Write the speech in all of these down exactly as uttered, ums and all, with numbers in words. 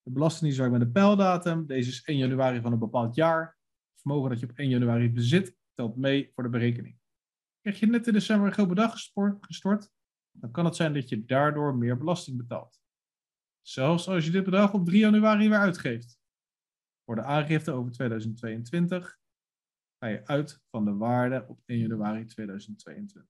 De belastingdienst werkt met een pijldatum. Deze is één januari van een bepaald jaar. Het vermogen dat je op één januari bezit, telt mee voor de berekening. Krijg je net in december een groot bedrag gestort, dan kan het zijn dat je daardoor meer belasting betaalt. Zelfs als je dit bedrag op drie januari weer uitgeeft. Voor de aangifte over tweeduizend tweeëntwintig ga je uit van de waarde op één januari tweeduizend tweeëntwintig.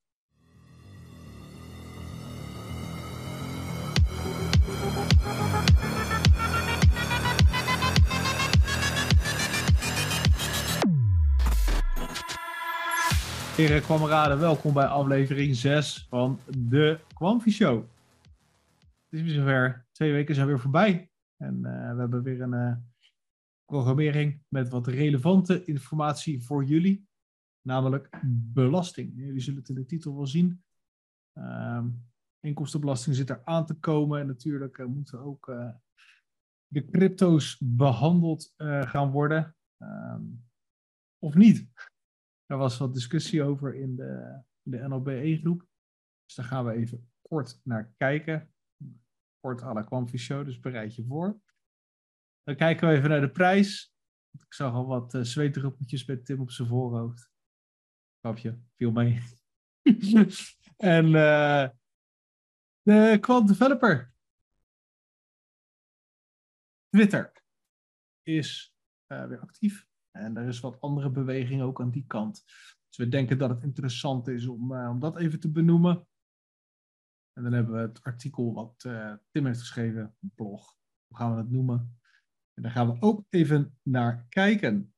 Heren, kameraden, welkom bij aflevering zes van de Quamfi Show. Het is weer zover. Twee weken zijn weer voorbij. En uh, we hebben weer een uh, programmering met wat relevante informatie voor jullie. Namelijk belasting. Jullie zullen het in de titel wel zien. Uh, inkomstenbelasting zit er aan te komen. En natuurlijk uh, moeten ook uh, de crypto's behandeld uh, gaan worden. Uh, of niet. Er was wat discussie over in de, in de N L B E-groep. Dus daar gaan we even kort naar kijken. Kort à la Quamfi Show, dus bereid je voor. Dan kijken we even naar de prijs. Ik zag al wat uh, zweetdruppeltjes bij Tim op zijn voorhoofd. Grapje, viel mee. En uh, de Quant Developer. Twitter is uh, weer actief. En er is wat andere beweging ook aan die kant. Dus we denken dat het interessant is om, uh, om dat even te benoemen. En dan hebben we het artikel wat uh, Tim heeft geschreven, een blog. Hoe gaan we het noemen? En daar gaan we ook even naar kijken.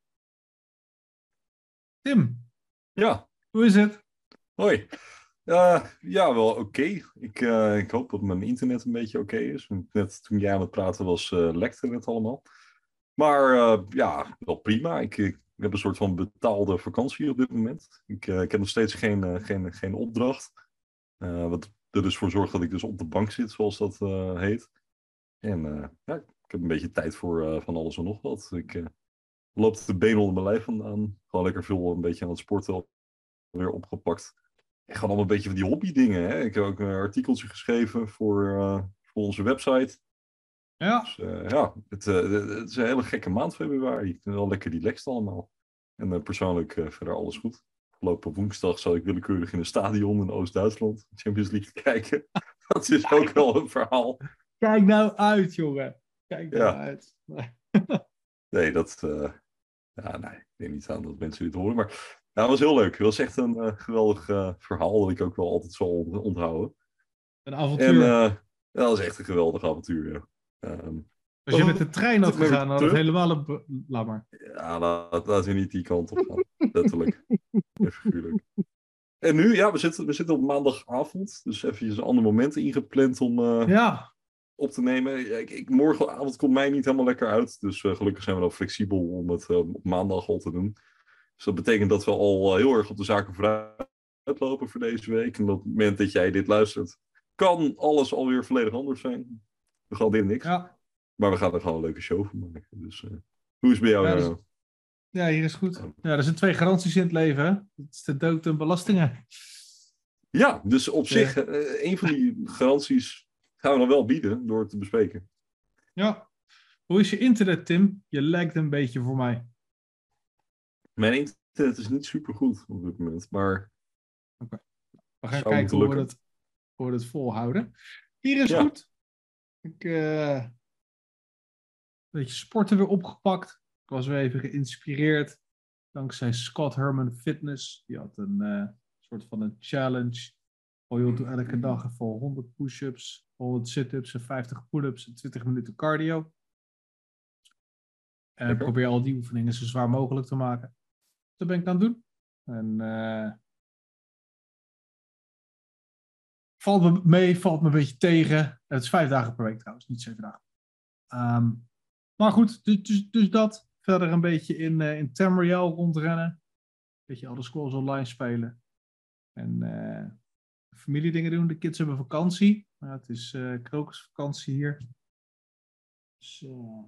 Tim. Ja. Hoe is het? Hoi. Uh, ja, wel oké. Okay. Ik, uh, ik hoop dat mijn internet een beetje oké okay is. Net toen jij aan het praten was, uh, lekte het allemaal. Maar uh, ja, wel prima. Ik, ik heb een soort van betaalde vakantie op dit moment. Ik, uh, ik heb nog steeds geen, uh, geen, geen opdracht. Uh, wat er dus voor zorgt dat ik dus op de bank zit, zoals dat uh, heet. En uh, ja, ik heb een beetje tijd voor uh, van alles en nog wat. Ik uh, loop de benen onder mijn lijf vandaan. Gewoon lekker veel een beetje aan het sporten weer opgepakt. En gewoon allemaal een beetje van die hobby dingen. Hè? Ik heb ook een artikeltje geschreven voor, uh, voor onze website. Ja. Dus uh, ja, het, uh, het is een hele gekke maand februari. Ik ben wel lekker relaxed allemaal. En uh, persoonlijk uh, verder alles goed. Afgelopen woensdag zat ik willekeurig in een stadion in Oost-Duitsland. Champions League kijken. Dat is ook wel een verhaal. Kijk nou uit, jongen. Kijk nou ja. uit. Nee, dat... Uh, ja, nee, ik denk niet aan dat mensen dit horen. Maar nou, het was heel leuk. Het was echt een uh, geweldig uh, verhaal dat ik ook wel altijd zal onthouden. Een avontuur. En uh, ja, dat was echt een geweldig avontuur, ja. Um, Als je met de trein had gegaan, dan had het helemaal een... Laat maar. Ja, laat, laat je niet die kant op gaan. Letterlijk. En figuurlijk. En nu, ja, we zitten, we zitten op maandagavond. Dus eventjes een ander moment ingepland om uh, ja. op te nemen. Ik, ik, morgenavond komt mij niet helemaal lekker uit. Dus uh, gelukkig zijn we wel flexibel om het uh, op maandag al te doen. Dus dat betekent dat we al uh, heel erg op de zaken vooruit lopen voor deze week. En op het moment dat jij dit luistert, kan alles alweer volledig anders zijn. We gaan dit niks. Ja. Maar we gaan er gewoon een leuke show van maken. Dus uh, hoe is het bij jou? Ja, dus, ja, hier is goed. Ja, er zijn twee garanties in het leven. Hè? Dat is de dood en belastingen. Ja, dus op ja. zich, uh, een van die garanties gaan we dan wel bieden door het te bespreken. Ja. Hoe is je internet, Tim? Je lijkt een beetje voor mij. Mijn internet is niet super goed op dit moment, maar... Oké. Okay. We gaan kijken hoe we, het, hoe we het volhouden. Hier is ja. goed. Ik... Uh... Een beetje sporten weer opgepakt. Ik was weer even geïnspireerd. Dankzij Scott Herman Fitness. Die had een uh, soort van een challenge. Oh joh, doe elke dag even honderd push-ups, honderd sit-ups en vijftig pull-ups en twintig minuten cardio. En uh, probeer al die oefeningen zo zwaar mogelijk te maken. Dat ben ik aan het doen. En uh, valt me mee, valt me een beetje tegen. Het is vijf dagen per week trouwens, niet zeven dagen. Um, Maar goed, dus, dus, dus dat. Verder een beetje in, uh, in Tamriel rondrennen. Een beetje Elder Scrolls Online spelen. En uh, familiedingen doen. De kids hebben vakantie. Uh, het is uh, krokusvakantie hier. Dus, uh,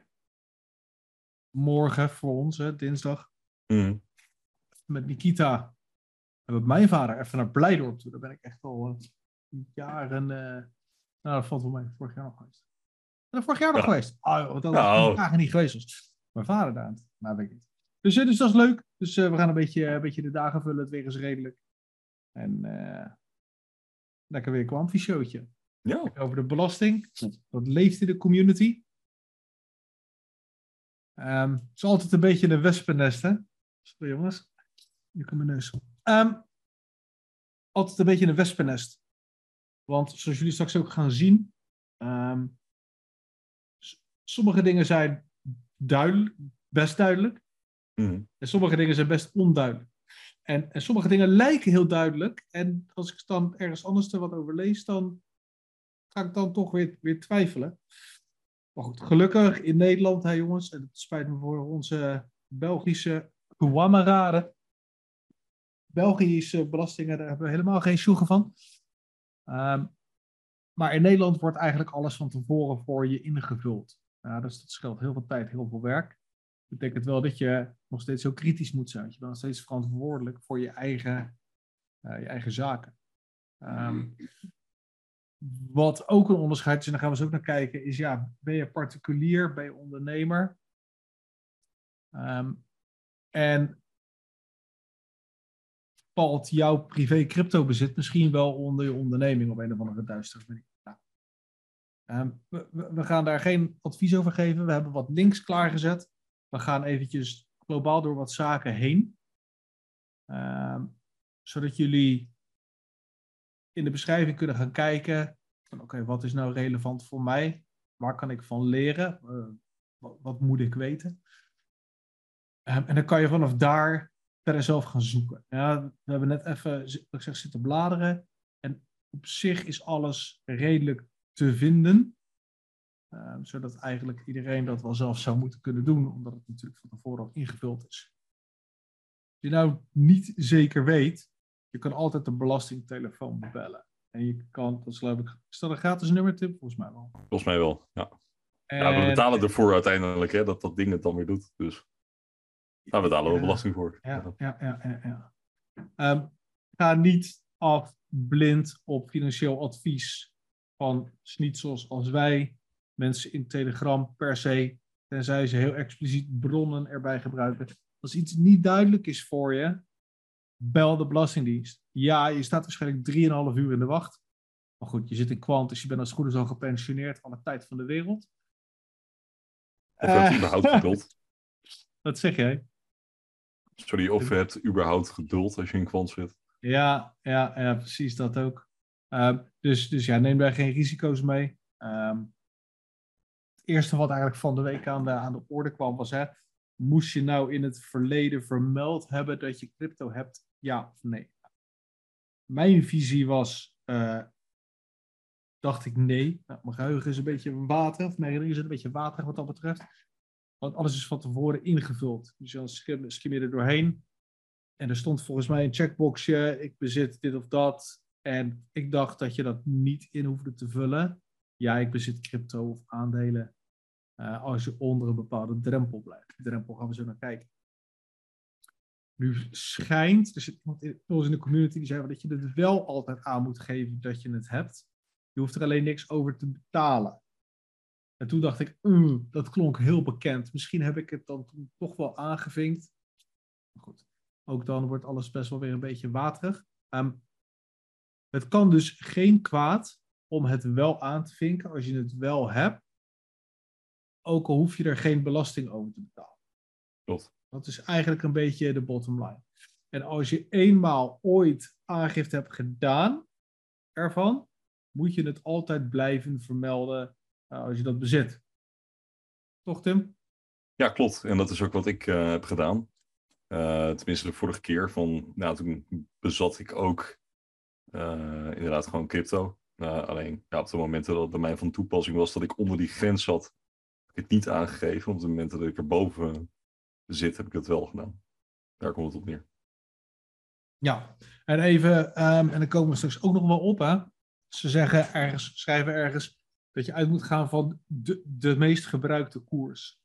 morgen voor ons, hè, dinsdag. Mm. Met Nikita. En met mijn vader even naar Blijdorp toe. Daar ben ik echt al uh, jaren... Uh, nou, dat valt wel mee. Vorig jaar nog geweest. ben er vorig jaar nog Ja. geweest. Oh, want dat was Nou. een dagen niet geweest was. Mijn vader daar. Nou, weet ik niet. Dus, uh, dus dat is leuk. Dus uh, we gaan een beetje, een beetje de dagen vullen. Het weer is redelijk. En uh, lekker weer een kwamfie-showtje. Ja. Over de belasting. Dat leeft in de community. Um, het is altijd een beetje een wespennest, hè? Sorry, jongens. Hier komt mijn neus. Um, altijd een beetje een wespennest. Want zoals jullie straks ook gaan zien... Um, sommige dingen zijn duidelijk, best duidelijk. Mm. En sommige dingen zijn best onduidelijk. En, en sommige dingen lijken heel duidelijk. En als ik dan ergens anders er wat over lees, dan ga ik dan toch weer, weer twijfelen. Maar goed, gelukkig in Nederland, hè jongens, en het spijt me voor onze Belgische kameraden. Belgische belastingen, daar hebben we helemaal geen sjoegen van. Um, maar in Nederland wordt eigenlijk alles van tevoren voor je ingevuld. Ja, dus dat scheelt heel veel tijd, heel veel werk. Dat betekent wel dat je nog steeds zo kritisch moet zijn. Je bent nog steeds verantwoordelijk voor je eigen, uh, je eigen zaken. Um, wat ook een onderscheid is, en daar gaan we zo ook naar kijken, is ja, ben je particulier, ben je ondernemer? Um, en valt jouw privé cryptobezit misschien wel onder je onderneming op een of andere duistere manier? Nou, um, we, we gaan daar geen advies over geven. We hebben wat links klaargezet. We gaan eventjes globaal door wat zaken heen. Um, zodat jullie in de beschrijving kunnen gaan kijken. Oké, okay, wat is nou relevant voor mij? Waar kan ik van leren? Uh, wat, wat moet ik weten? Um, en dan kan je vanaf daar verder zelf gaan zoeken. Ja, we hebben net even ik zeg, zitten bladeren. En op zich is alles redelijk te vinden. Um, zodat eigenlijk iedereen dat wel zelf zou moeten kunnen doen. Omdat het natuurlijk van tevoren al ingevuld is. Als je nou niet zeker weet. Je kan altijd de belastingtelefoon bellen. En je kan, dat is geloof ik, is dat een gratis nummertip? Volgens mij wel. Volgens mij wel, ja. En, ja we betalen ervoor uiteindelijk, hè, dat dat ding het dan weer doet. Dus daar betalen we ja, belasting voor. Ja, ja, ja. ja, ja. Um, ga niet af blind op financieel advies van schnitzels als wij. Mensen in Telegram per se, tenzij ze heel expliciet bronnen erbij gebruiken. Als iets niet duidelijk is voor je, bel de Belastingdienst. Ja, je staat waarschijnlijk drieënhalf uur in de wacht. Maar goed, je zit in kwant, dus je bent als het goed is al gepensioneerd van de tijd van de wereld. Of het uh, überhaupt geduld. Wat zeg jij? Sorry, of het überhaupt geduld als je in kwant zit. Ja, ja, ja, precies dat ook. Uh, dus, dus ja, neem daar geen risico's mee. Um, het eerste wat eigenlijk van de week aan de, aan de orde kwam was, hè, moest je nou in het verleden vermeld hebben dat je crypto hebt? Ja of nee? Mijn visie was, uh, dacht ik nee. Nou, mijn geheugen is een beetje waterig, of mijn herinnering is een beetje waterig wat dat betreft. Want alles is van tevoren ingevuld. Dus dan skim, skim je er doorheen. En er stond volgens mij een checkboxje, ik bezit dit of dat. En ik dacht dat je dat niet in hoefde te vullen. Ja, ik bezit crypto of aandelen. Uh, als je onder een bepaalde drempel blijft. Die drempel gaan we zo naar kijken. Nu schijnt, er zit iemand in, in de community die zei dat je het wel altijd aan moet geven dat je het hebt. Je hoeft er alleen niks over te betalen. En toen dacht ik, uh, dat klonk heel bekend. Misschien heb ik het dan toen toch wel aangevinkt. Maar goed, ook dan wordt alles best wel weer een beetje waterig. Um, het kan dus geen kwaad om het wel aan te vinken als je het wel hebt. Ook al hoef je er geen belasting over te betalen. Klopt. Dat is eigenlijk een beetje de bottom line. En als je eenmaal ooit aangifte hebt gedaan ervan, moet je het altijd blijven vermelden uh, als je dat bezit. Toch, Tim? Ja, klopt. En dat is ook wat ik uh, heb gedaan. Uh, tenminste de vorige keer. Van, nou, toen bezat ik ook uh, inderdaad gewoon crypto. Uh, alleen ja, op de momenten dat het bij mij van toepassing was dat ik onder die grens zat, heb ik het niet aangegeven. Op de momenten dat ik erboven zit, heb ik het wel gedaan. Daar komt het op neer. Ja, en even, um, en dan komen we straks ook nog wel op, hè. Ze zeggen ergens, schrijven ergens, dat je uit moet gaan van de, de meest gebruikte koers.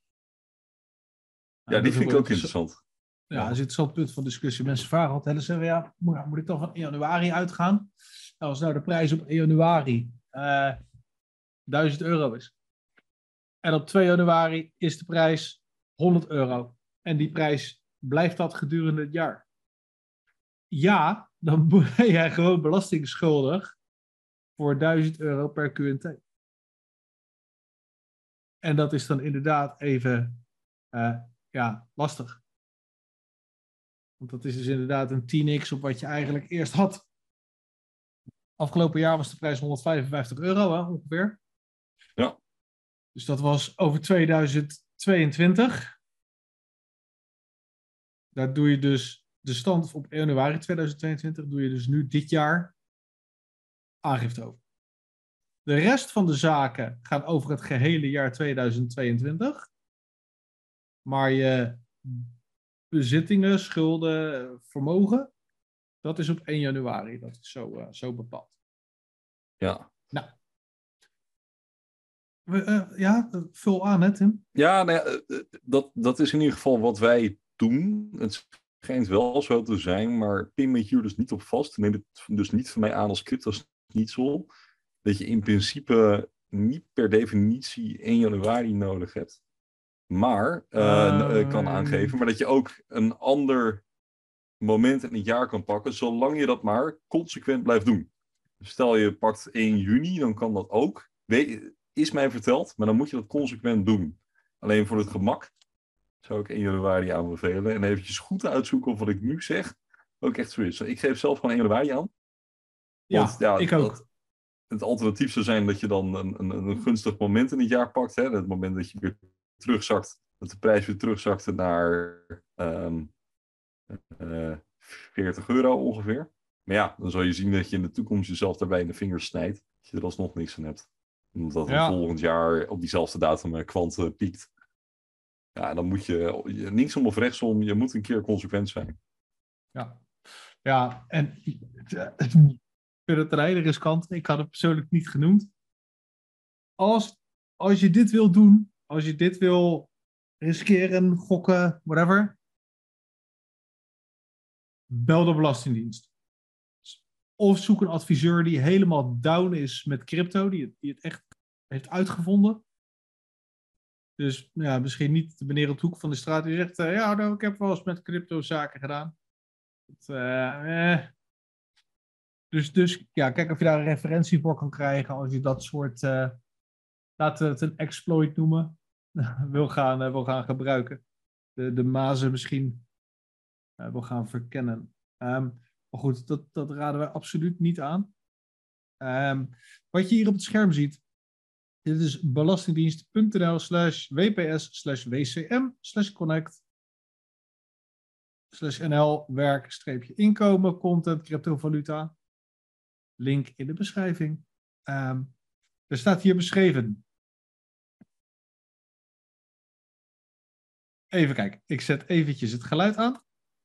Ja, uh, die vind ik ook interessant. Ja, dat is een interessant punt van discussie. Mensen vragen altijd, en zeggen ja, moet, moet ik dan van januari uitgaan? Nou, als nou de prijs op januari uh, duizend euro is, En op twee januari is de prijs honderd euro. En die prijs blijft dat gedurende het jaar. Ja, dan ben jij gewoon belastingschuldig voor duizend euro per Q N T. En dat is dan inderdaad even uh, ja, lastig. Want dat is dus inderdaad een tien x op wat je eigenlijk eerst had. Afgelopen jaar was de prijs honderdvijfenvijftig euro, hè, ongeveer. Ja. Dus dat was over tweeduizend tweeëntwintig. Daar doe je dus de stand op januari tweeduizend tweeëntwintig, doe je dus nu dit jaar aangifte over. De rest van de zaken gaan over het gehele jaar tweeduizend tweeëntwintig. Maar je bezittingen, schulden, vermogen, dat is op één januari. Dat is zo, uh, zo bepaald. Ja. Nou. We, uh, ja, vul aan, hè, Tim? Ja, nou ja, dat, dat is in ieder geval wat wij doen. Het schijnt wel zo te zijn, maar pin me hier dus niet op vast. Neem het dus niet van mij aan als crypto-schnitzel. Dat je in principe niet per definitie één januari nodig hebt. Maar, uh, uh, kan aangeven, maar dat je ook een ander moment in het jaar kan pakken, zolang je dat maar consequent blijft doen. Stel je pakt één juni, dan kan dat ook. We, is mij verteld, maar dan moet je dat consequent doen. Alleen voor het gemak zou ik één januari aanbevelen. En eventjes goed uitzoeken of wat ik nu zeg ook echt zo is. Ik geef zelf gewoon één januari aan. Want, ja, ja, ik ook. Dat, het alternatief zou zijn dat je dan een, een, een gunstig moment in het jaar pakt. Hè? Het moment dat je weer terugzakt, dat de prijs weer terugzakte naar um, uh, veertig euro ongeveer. Maar ja, dan zal je zien dat je in de toekomst jezelf daarbij in de vingers snijdt. Dat je er alsnog niks aan hebt. Omdat het ja. volgend jaar op diezelfde datum kwant uh, piekt. Ja, dan moet je linksom of rechtsom, je moet een keer consequent zijn. Ja, ja en ik vind het een hele riskant. Ik had het persoonlijk niet genoemd. Als, als je dit wil doen, als je dit wil riskeren, gokken, whatever, bel de Belastingdienst. Of zoek een adviseur die helemaal down is met crypto, die het, die het echt heeft uitgevonden. Dus ja, misschien niet de meneer op de hoek van de straat die zegt, uh, ja, nou, ik heb wel eens met crypto zaken gedaan. Dat, uh, eh. Dus, dus ja, kijk of je daar een referentie voor kan krijgen als je dat soort, uh, laten we het een exploit noemen, wil gaan, uh, wil gaan gebruiken. De, de mazen misschien uh, wil gaan verkennen. Um, maar goed, dat, dat raden we absoluut niet aan. Um, wat je hier op het scherm ziet, dit is belastingdienst.nl slash wps slash wcm slash connect slash nl werk streepje inkomen content cryptovaluta. Link in de beschrijving. Um, er staat hier beschreven. Even kijken. Ik zet eventjes het geluid aan.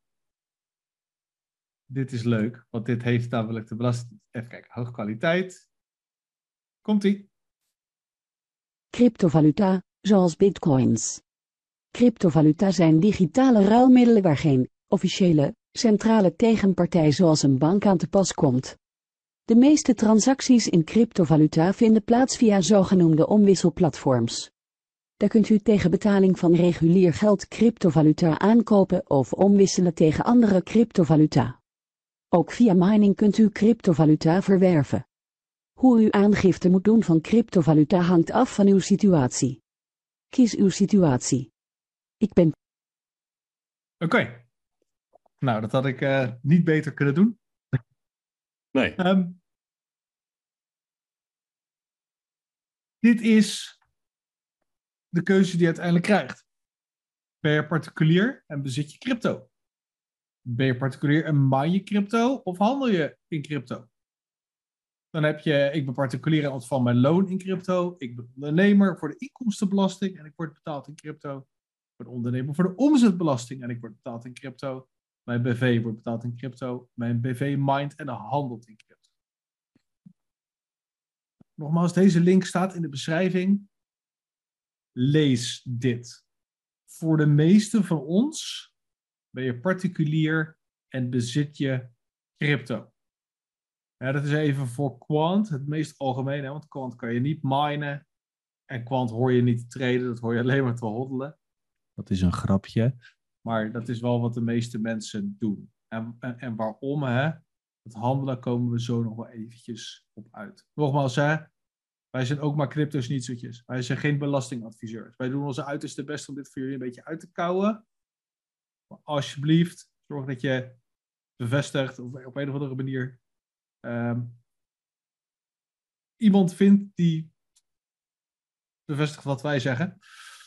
Dit is leuk, want dit heeft namelijk de belasting. Even kijken. Hoge kwaliteit. Komt-ie. Cryptovaluta, zoals bitcoins. Cryptovaluta zijn digitale ruilmiddelen waar geen officiële, centrale tegenpartij zoals een bank aan te pas komt. De meeste transacties in cryptovaluta vinden plaats via zogenoemde omwisselplatforms. Daar kunt u tegen betaling van regulier geld cryptovaluta aankopen of omwisselen tegen andere cryptovaluta. Ook via mining kunt u cryptovaluta verwerven. Hoe u aangifte moet doen van cryptovaluta hangt af van uw situatie. Kies uw situatie. Ik ben... Oké. Okay. Nou, dat had ik uh, niet beter kunnen doen. Nee. Um, dit is de keuze die je uiteindelijk krijgt. Ben je particulier en bezit je crypto? Ben je particulier en mine je crypto of handel je in crypto? Dan heb je, ik ben particulier en ontvang mijn loon in crypto. Ik ben ondernemer voor de inkomstenbelasting en ik word betaald in crypto. Ik ben ondernemer voor de omzetbelasting en ik word betaald in crypto. Mijn B V wordt betaald in crypto. Mijn B V mined en handelt in crypto. Nogmaals, deze link staat in de beschrijving. Lees dit. Voor de meeste van ons ben je particulier en bezit je crypto. Ja, dat is even voor Quant, het meest algemene, want Quant kan je niet minen. En kwant hoor je niet te traden, dat hoor je alleen maar te hoddelen. Dat is een grapje. Maar dat is wel wat de meeste mensen doen. En, en, en waarom, hè? Het handelen komen we zo nog wel eventjes op uit. Nogmaals, hè? Wij zijn ook maar crypto-snietseltjes. Wij zijn geen belastingadviseurs. Wij doen onze uiterste best om dit voor jullie een beetje uit te kouwen. Maar alsjeblieft, zorg dat je bevestigt of op een of andere manier um, iemand vindt die bevestigt wat wij zeggen.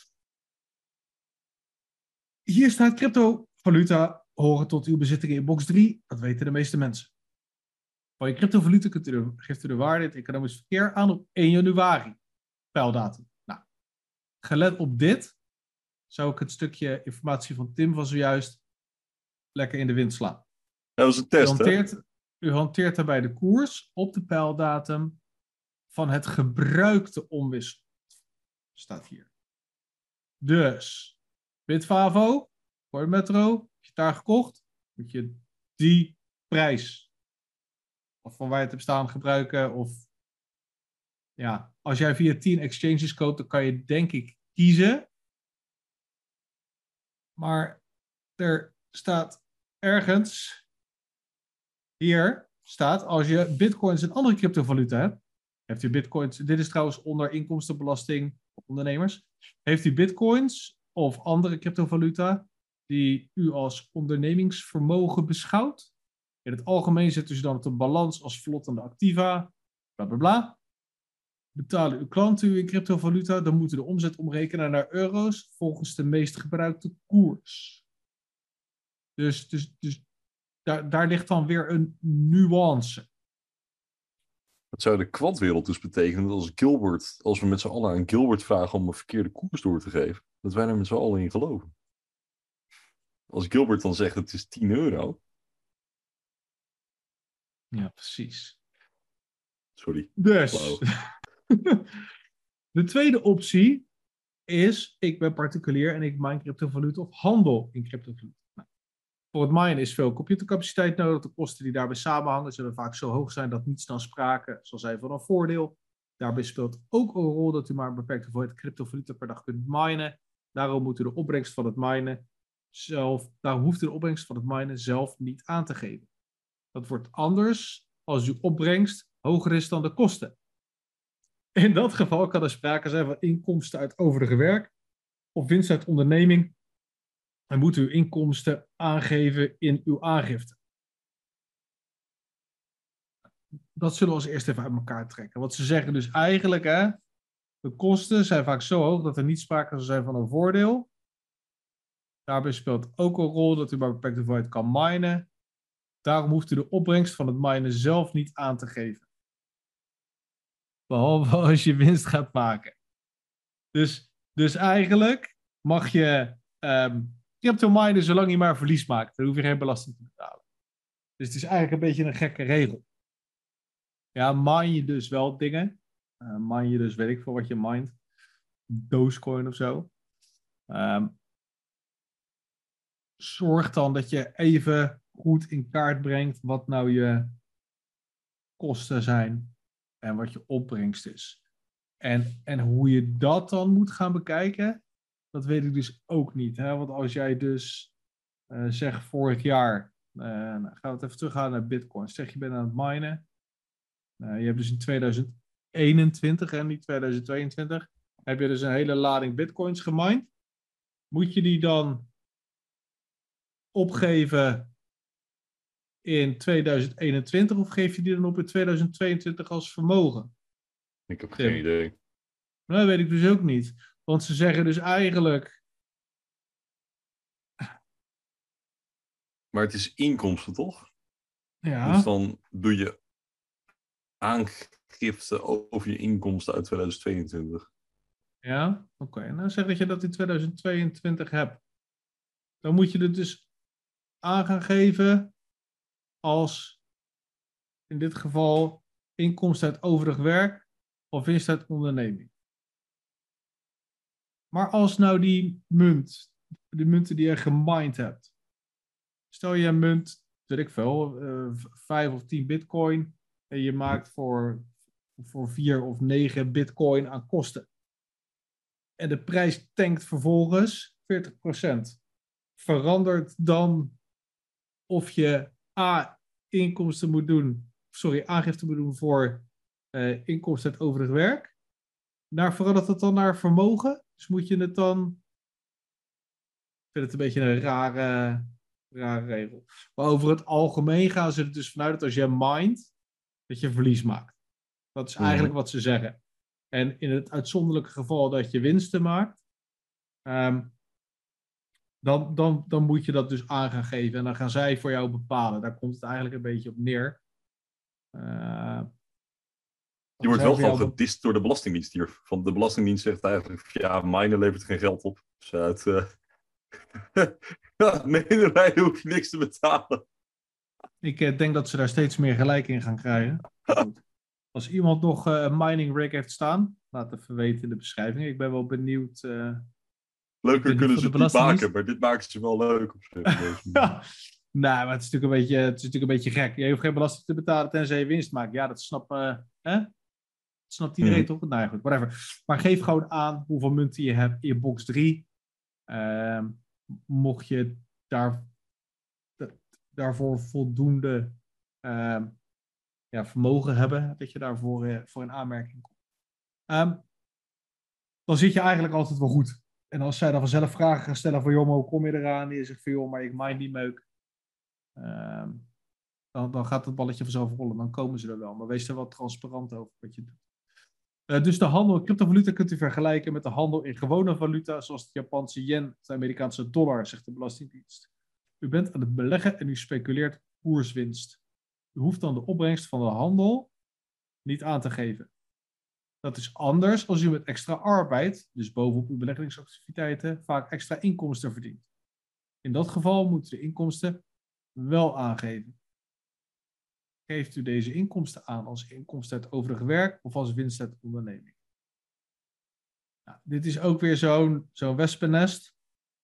Hier staat cryptovaluta horen tot uw bezittingen in box drie. Dat weten de meeste mensen. Van je cryptovaluta kunt u de, geeft u de waarde in het economisch verkeer aan op één januari. Pijldatum. Nou, gelet op dit zou ik het stukje informatie van Tim van zojuist lekker in de wind slaan. Dat was een test, u hanteert, hè? U hanteert daarbij de koers op de pijldatum van het gebruikte omwissel. Staat hier. Dus, Bitfavo, voor Metro, heb je het daar gekocht, moet je die prijs, of van waar je het hebt staan, gebruiken. Of ja, als jij via tien exchanges koopt, dan kan je denk ik kiezen. Maar er staat ergens, hier staat, als je bitcoins en andere cryptovaluta hebt, heeft u bitcoins, dit is trouwens onder inkomstenbelasting voor ondernemers, heeft u bitcoins of andere cryptovaluta die u als ondernemingsvermogen beschouwt. In het algemeen zetten ze dan op de balans als vlottende activa, bla bla bla. Betalen uw klanten u in cryptovaluta, dan moeten de omzet omrekenen naar euro's volgens de meest gebruikte koers. Dus, dus, dus daar, daar ligt dan weer een nuance. Dat zou de kwantwereld dus betekenen dat als Gilbert, als we met z'n allen aan Gilbert vragen om een verkeerde koers door te geven, dat wij er met z'n allen in geloven. Als Gilbert dan zegt het is tien euro. Ja, precies. Sorry. Dus, de tweede optie is, ik ben particulier en ik mine cryptovaluta of handel in cryptovaluta. Nou, voor het minen is veel computercapaciteit nodig. De kosten die daarbij samenhangen zullen vaak zo hoog zijn dat niets dan sprake zal zijn van een voordeel. Daarbij speelt ook een rol dat u maar een beperkte hoeveelheid cryptovaluta per dag kunt minen. Daarom moet u de opbrengst van het minen zelf, daarom hoeft u de opbrengst van het minen zelf niet aan te geven. Dat wordt anders als uw opbrengst hoger is dan de kosten. In dat geval kan er sprake zijn van inkomsten uit overige werk of winst uit onderneming. En moet u inkomsten aangeven in uw aangifte. Dat zullen we als eerst even uit elkaar trekken. Wat ze zeggen dus eigenlijk, hè, de kosten zijn vaak zo hoog dat er niet sprake zal zijn van een voordeel. Daarbij speelt ook een rol dat u maar beperkte hoeveelheid kan minen. Daarom hoeft u de opbrengst van het minen zelf niet aan te geven. Behalve als je winst gaat maken. Dus, dus eigenlijk mag je um, crypto minen zolang je maar verlies maakt. Dan hoef je geen belasting te betalen. Dus het is eigenlijk een beetje een gekke regel. Ja, mine je dus wel dingen. Uh, mine je dus, weet ik veel wat je mined. Dogecoin of zo. Um, zorg dan dat je even goed in kaart brengt wat nou je kosten zijn en wat je opbrengst is. En, en hoe je dat dan moet gaan bekijken, dat weet ik dus ook niet. Hè? Want als jij dus uh, zegt vorig jaar, uh, nou, gaan we het even teruggaan naar Bitcoin. Zeg je bent aan het minen. Uh, je hebt dus in tweeduizend eenentwintig en niet tweeduizend tweeëntwintig, heb je dus een hele lading Bitcoins gemined. Moet je die dan opgeven in tweeduizend eenentwintig of geef je die dan op in tweeduizend tweeëntwintig als vermogen? Ik heb geen idee. Dat weet ik dus ook niet. Want ze zeggen dus eigenlijk... Maar het is inkomsten, toch? Ja. Dus dan doe je aangifte over je inkomsten uit tweeduizend tweeëntwintig. Ja, oké. Okay. Nou zeg dat je dat in tweeduizend tweeëntwintig hebt. Dan moet je het dus aan gaan geven als in dit geval inkomsten uit overig werk of winst uit onderneming. Maar als nou die munt, de munten die je gemined hebt, stel je een munt, weet ik veel, uh, vijf of tien bitcoin en je maakt voor, voor vier of negen bitcoin aan kosten. en de prijs tankt vervolgens veertig procent. Verandert dan of je A, inkomsten moet doen, sorry, aangifte moet doen voor uh, inkomsten uit overig werk. Naar, verandert het dan naar vermogen? Dus moet je het dan... Ik vind het een beetje een rare, rare regel. Maar over het algemeen gaan ze er dus vanuit dat als je mind, dat je verlies maakt. Dat is eigenlijk mm-hmm. wat ze zeggen. En in het uitzonderlijke geval dat je winsten maakt, um, dan, dan, dan moet je dat dus aan gaan geven. En dan gaan zij voor jou bepalen. Daar komt het eigenlijk een beetje op neer. Uh, je wordt wel gewoon gedist door de Belastingdienst hier. Want de Belastingdienst zegt eigenlijk, ja, minen levert geen geld op. Dus uit uh, ja, meenerij hoef je niks te betalen. Ik uh, denk dat ze daar steeds meer gelijk in gaan krijgen. Als iemand nog uh, een mining rig heeft staan, laat het even weten in de beschrijving. Ik ben wel benieuwd. Uh, Leuker kunnen ze het niet maken, maar dit maken ze wel leuk op zich. Ja. Nou, maar het is natuurlijk een beetje, het is natuurlijk een beetje gek. Je hoeft geen belasting te betalen tenzij je winst maakt. Ja, dat snapt, uh, hè? dat snapt iedereen mm. toch? Nou ja, goed, whatever. Maar geef gewoon aan hoeveel munten je hebt in je box drie. Uh, mocht je daar, d- daarvoor voldoende uh, ja, vermogen hebben, dat je daarvoor uh, voor een aanmerking komt. Um, dan zit je eigenlijk altijd wel goed. En als zij dan vanzelf vragen gaan stellen van, joh, maar hoe kom je eraan? Die zegt van, joh, maar ik mine die meuk. Um, dan, dan gaat het balletje vanzelf rollen. Dan komen ze er wel. Maar wees er wel transparant over wat je doet. Uh, dus de handel in cryptovaluta kunt u vergelijken met de handel in gewone valuta, zoals de Japanse yen, de Amerikaanse dollar, zegt de Belastingdienst. U bent aan het beleggen en u speculeert koerswinst. U hoeft dan de opbrengst van de handel niet aan te geven. Dat is anders als u met extra arbeid, dus bovenop uw beleggingsactiviteiten, vaak extra inkomsten verdient. In dat geval moet u de inkomsten wel aangeven. Geeft u deze inkomsten aan als inkomsten uit overig werk of als winst uit onderneming? Nou, dit is ook weer zo'n zo'n wespennest.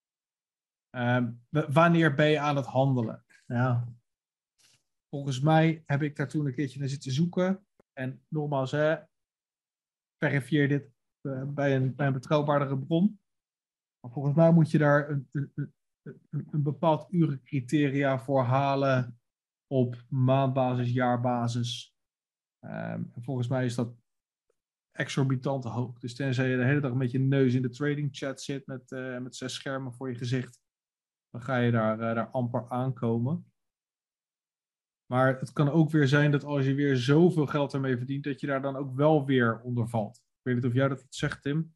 Uh, wanneer ben je aan het handelen? Ja. Volgens mij heb ik daar toen een keertje naar zitten zoeken. En nogmaals, hè, verifieer dit uh, bij, een, bij een betrouwbaardere bron. Maar volgens mij moet je daar een, een, een, een bepaald urencriteria voor halen op maandbasis, jaarbasis. Um, en volgens mij is dat exorbitant hoog. Dus tenzij je de hele dag met je neus in de trading chat zit met, uh, met zes schermen voor je gezicht, dan ga je daar, uh, daar amper aankomen. Maar het kan ook weer zijn dat als je weer zoveel geld ermee verdient, dat je daar dan ook wel weer onder valt. Ik weet niet of jij dat iets zegt, Tim?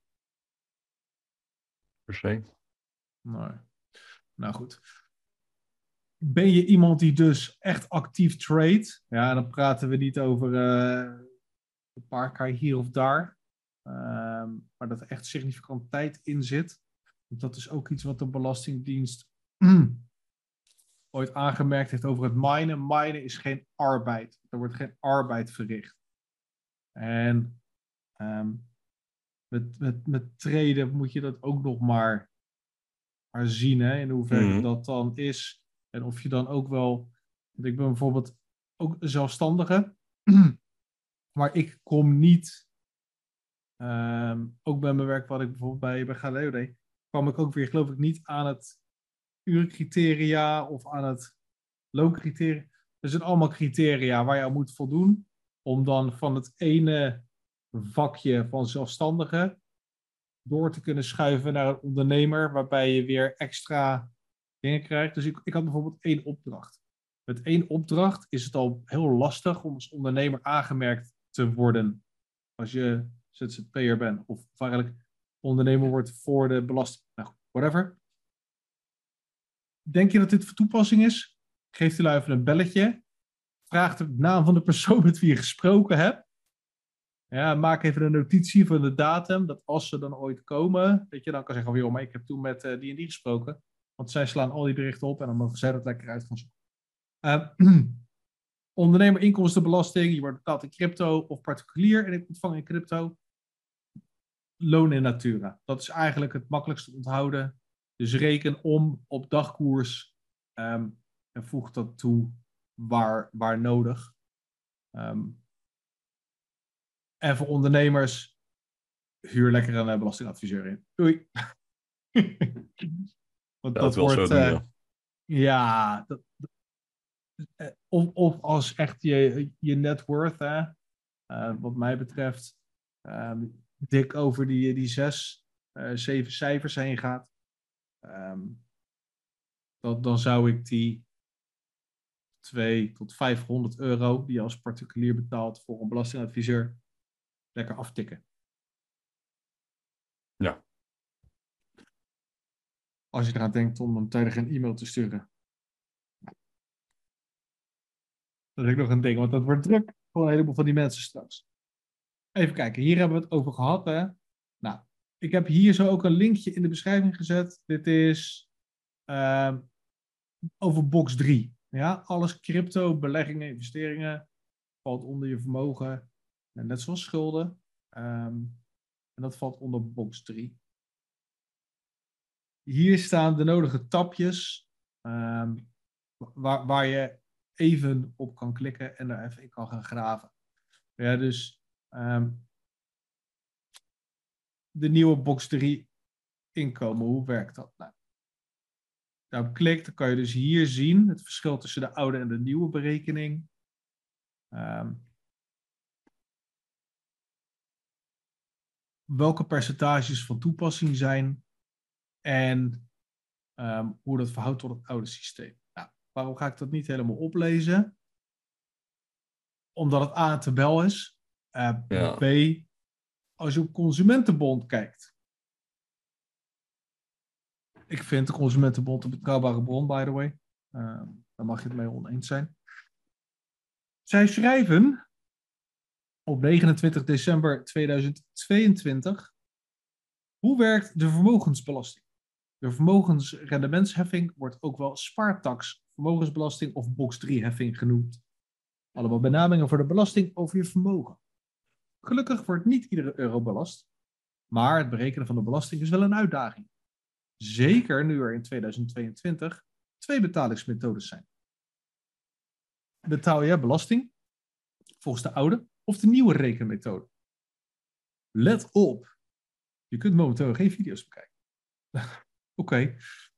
Per se. Nee. Nou goed. Ben je iemand die dus echt actief trade? Ja, dan praten we niet over uh, een paar keer hier of daar. Uh, maar dat er echt significant tijd in zit. Want dat is ook iets wat de Belastingdienst ooit aangemerkt heeft over het minen. Minen is geen arbeid. Er wordt geen arbeid verricht. En um, met, met, met traden moet je dat ook nog maar, maar zien. Hè, in hoeverre mm-hmm. dat dan is. En of je dan ook wel... Want ik ben bijvoorbeeld ook een zelfstandige. Maar ik kom niet... Um, ook bij mijn werk wat ik bijvoorbeeld bij, bij Galileo deed, kwam ik ook weer, geloof ik, niet aan het uurcriteria of aan het looncriteria. Er zijn allemaal criteria waar je aan moet voldoen om dan van het ene vakje van zelfstandige door te kunnen schuiven naar een ondernemer waarbij je weer extra dingen krijgt. Dus ik, ik had bijvoorbeeld één opdracht. Met één opdracht is het al heel lastig om als ondernemer aangemerkt te worden als je Z Z P'er bent. Of, of eigenlijk ondernemer wordt voor de belasting. Nou, whatever. Denk je dat dit voor toepassing is? Geef die lui even een belletje. Vraag de naam van de persoon met wie je gesproken hebt. Ja, maak even een notitie van de datum. Dat als ze dan ooit komen, dat je dan kan zeggen van, joh, maar ik heb toen met uh, die en die gesproken. Want zij slaan al die berichten op en dan mogen zij dat lekker uit gaan zoeken. Uh, ondernemer inkomstenbelasting. Je wordt betaald in crypto of particulier en ik ontvang in crypto. Loon in natura. Dat is eigenlijk het makkelijkste te onthouden. Dus reken om op dagkoers um, en voeg dat toe waar, waar nodig. Um, en voor ondernemers huur lekker een uh, belastingadviseur in. Doei. Want Ja, dat het wel wordt... zo doen, uh, ja. ja, dat, uh, of, of als echt je, je net worth, hè, uh, wat mij betreft, um, dik over die, die zes, uh, zeven cijfers heen gaat, um, dan, dan zou ik die tweehonderd tot vijfhonderd euro die je als particulier betaalt voor een belastingadviseur lekker aftikken. Ja. Als je eraan denkt om hem tijdig een e-mail te sturen. Dat is ook nog een ding, want dat wordt druk voor een heleboel van die mensen straks. Even kijken, hier hebben we het over gehad, hè. Nou, ik heb hier zo ook een linkje in de beschrijving gezet. Dit is uh, over box drie. Ja, alles crypto, beleggingen, investeringen valt onder je vermogen. Net zoals schulden. Um, en dat valt onder box drie. Hier staan de nodige tabjes um, waar, waar je even op kan klikken en daar even in kan gaan graven. Ja, dus um, de nieuwe box drie inkomen, hoe werkt dat nou? Daarop klikt, dan kan je dus hier zien het verschil tussen de oude en de nieuwe berekening. Um, welke percentages van toepassing zijn en um, hoe dat verhoudt tot het oude systeem. Nou, waarom ga ik dat niet helemaal oplezen? Omdat het A, een tabel is. Uh, Ja. B, als je op Consumentenbond kijkt. Ik vind de Consumentenbond een betrouwbare bron, by the way. Uh, daar mag je het mee oneens zijn. Zij schrijven op negenentwintig december tweeduizend tweeëntwintig. Hoe werkt de vermogensbelasting? De vermogensrendementsheffing wordt ook wel spaartax, vermogensbelasting of box drie heffing genoemd. Allemaal benamingen voor de belasting over je vermogen. Gelukkig wordt niet iedere euro belast, maar het berekenen van de belasting is wel een uitdaging. Zeker nu er in tweeduizend tweeëntwintig twee betalingsmethodes zijn. Betaal je belasting volgens de oude of de nieuwe rekenmethode? Let op, je kunt momenteel geen video's bekijken. Oké. Okay.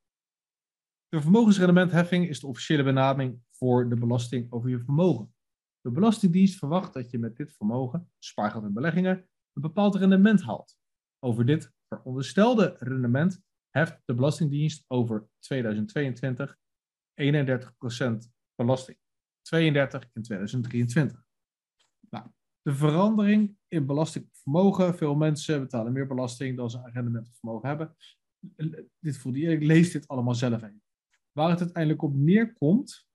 De vermogensrendementheffing is de officiële benaming voor de belasting over je vermogen. De Belastingdienst verwacht dat je met dit vermogen, spaargeld en beleggingen, een bepaald rendement haalt. Over dit veronderstelde rendement heft de Belastingdienst over tweeduizend tweeëntwintig eenendertig procent belasting, tweeëndertig procent in tweeduizend drieëntwintig. Nou, de verandering in belastingvermogen. Veel mensen betalen meer belasting dan ze aan rendement of vermogen hebben. Dit voelde je, ik lees dit allemaal zelf even. Waar het uiteindelijk op neerkomt,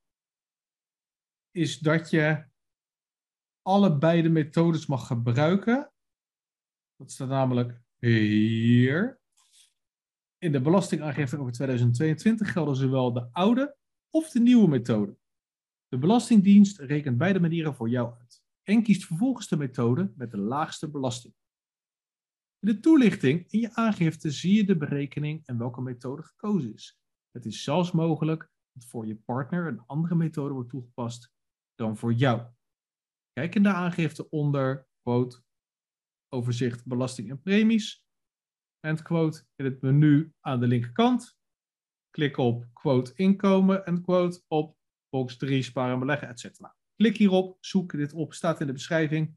is dat je allebei de methodes mag gebruiken. Dat staat namelijk hier. In de belastingaangifte over tweeduizend tweeëntwintig gelden zowel de oude of de nieuwe methode. De Belastingdienst rekent beide manieren voor jou uit en kiest vervolgens de methode met de laagste belasting. In de toelichting in je aangifte zie je de berekening en welke methode gekozen is. Het is zelfs mogelijk dat voor je partner een andere methode wordt toegepast dan voor jou. Kijk in de aangifte onder, quote, overzicht belasting en premies. En quote, in het menu aan de linkerkant. Klik op, quote, inkomen en quote, op box drie, sparen en beleggen, et cetera. Klik hierop, zoek dit op, staat in de beschrijving.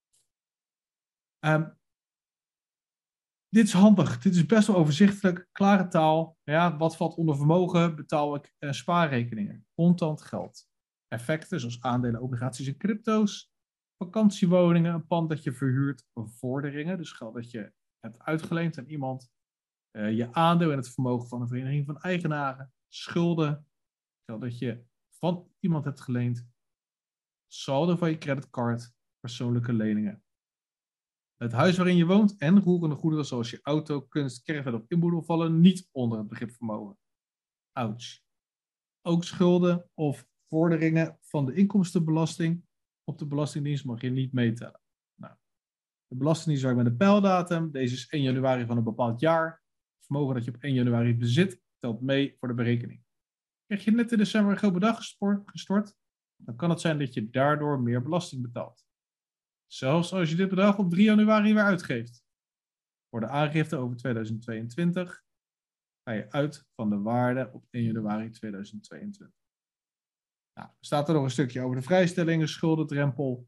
Um, dit is handig, dit is best wel overzichtelijk, klare taal. Ja, wat valt onder vermogen? Betaal ik uh, spaarrekeningen, contant geld. Effecten zoals aandelen, obligaties en crypto's. Vakantiewoningen, een pand dat je verhuurt, vorderingen, dus geld dat je hebt uitgeleend aan iemand. Uh, je aandeel in het vermogen van een vereniging van eigenaren. Schulden, geld dat je van iemand hebt geleend. Saldo van je creditcard, persoonlijke leningen. Het huis waarin je woont en roerende goederen zoals je auto, kunst, caravan of inboedel vallen niet onder het begrip vermogen. Ouch. Ook schulden of vorderingen van de inkomstenbelasting op de Belastingdienst mag je niet meetellen. Nou, de Belastingdienst werkt met een pijldatum. Deze is één januari van een bepaald jaar. Het vermogen dat je op één januari bezit telt mee voor de berekening. Krijg je net in december een groot bedrag gestort, dan kan het zijn dat je daardoor meer belasting betaalt. Zelfs als je dit bedrag op drie januari weer uitgeeft. Voor de aangifte over tweeduizend tweeëntwintig ga je uit van de waarde op één januari tweeduizend tweeëntwintig. Nou, er staat er nog een stukje over de vrijstellingen, schuldendrempel.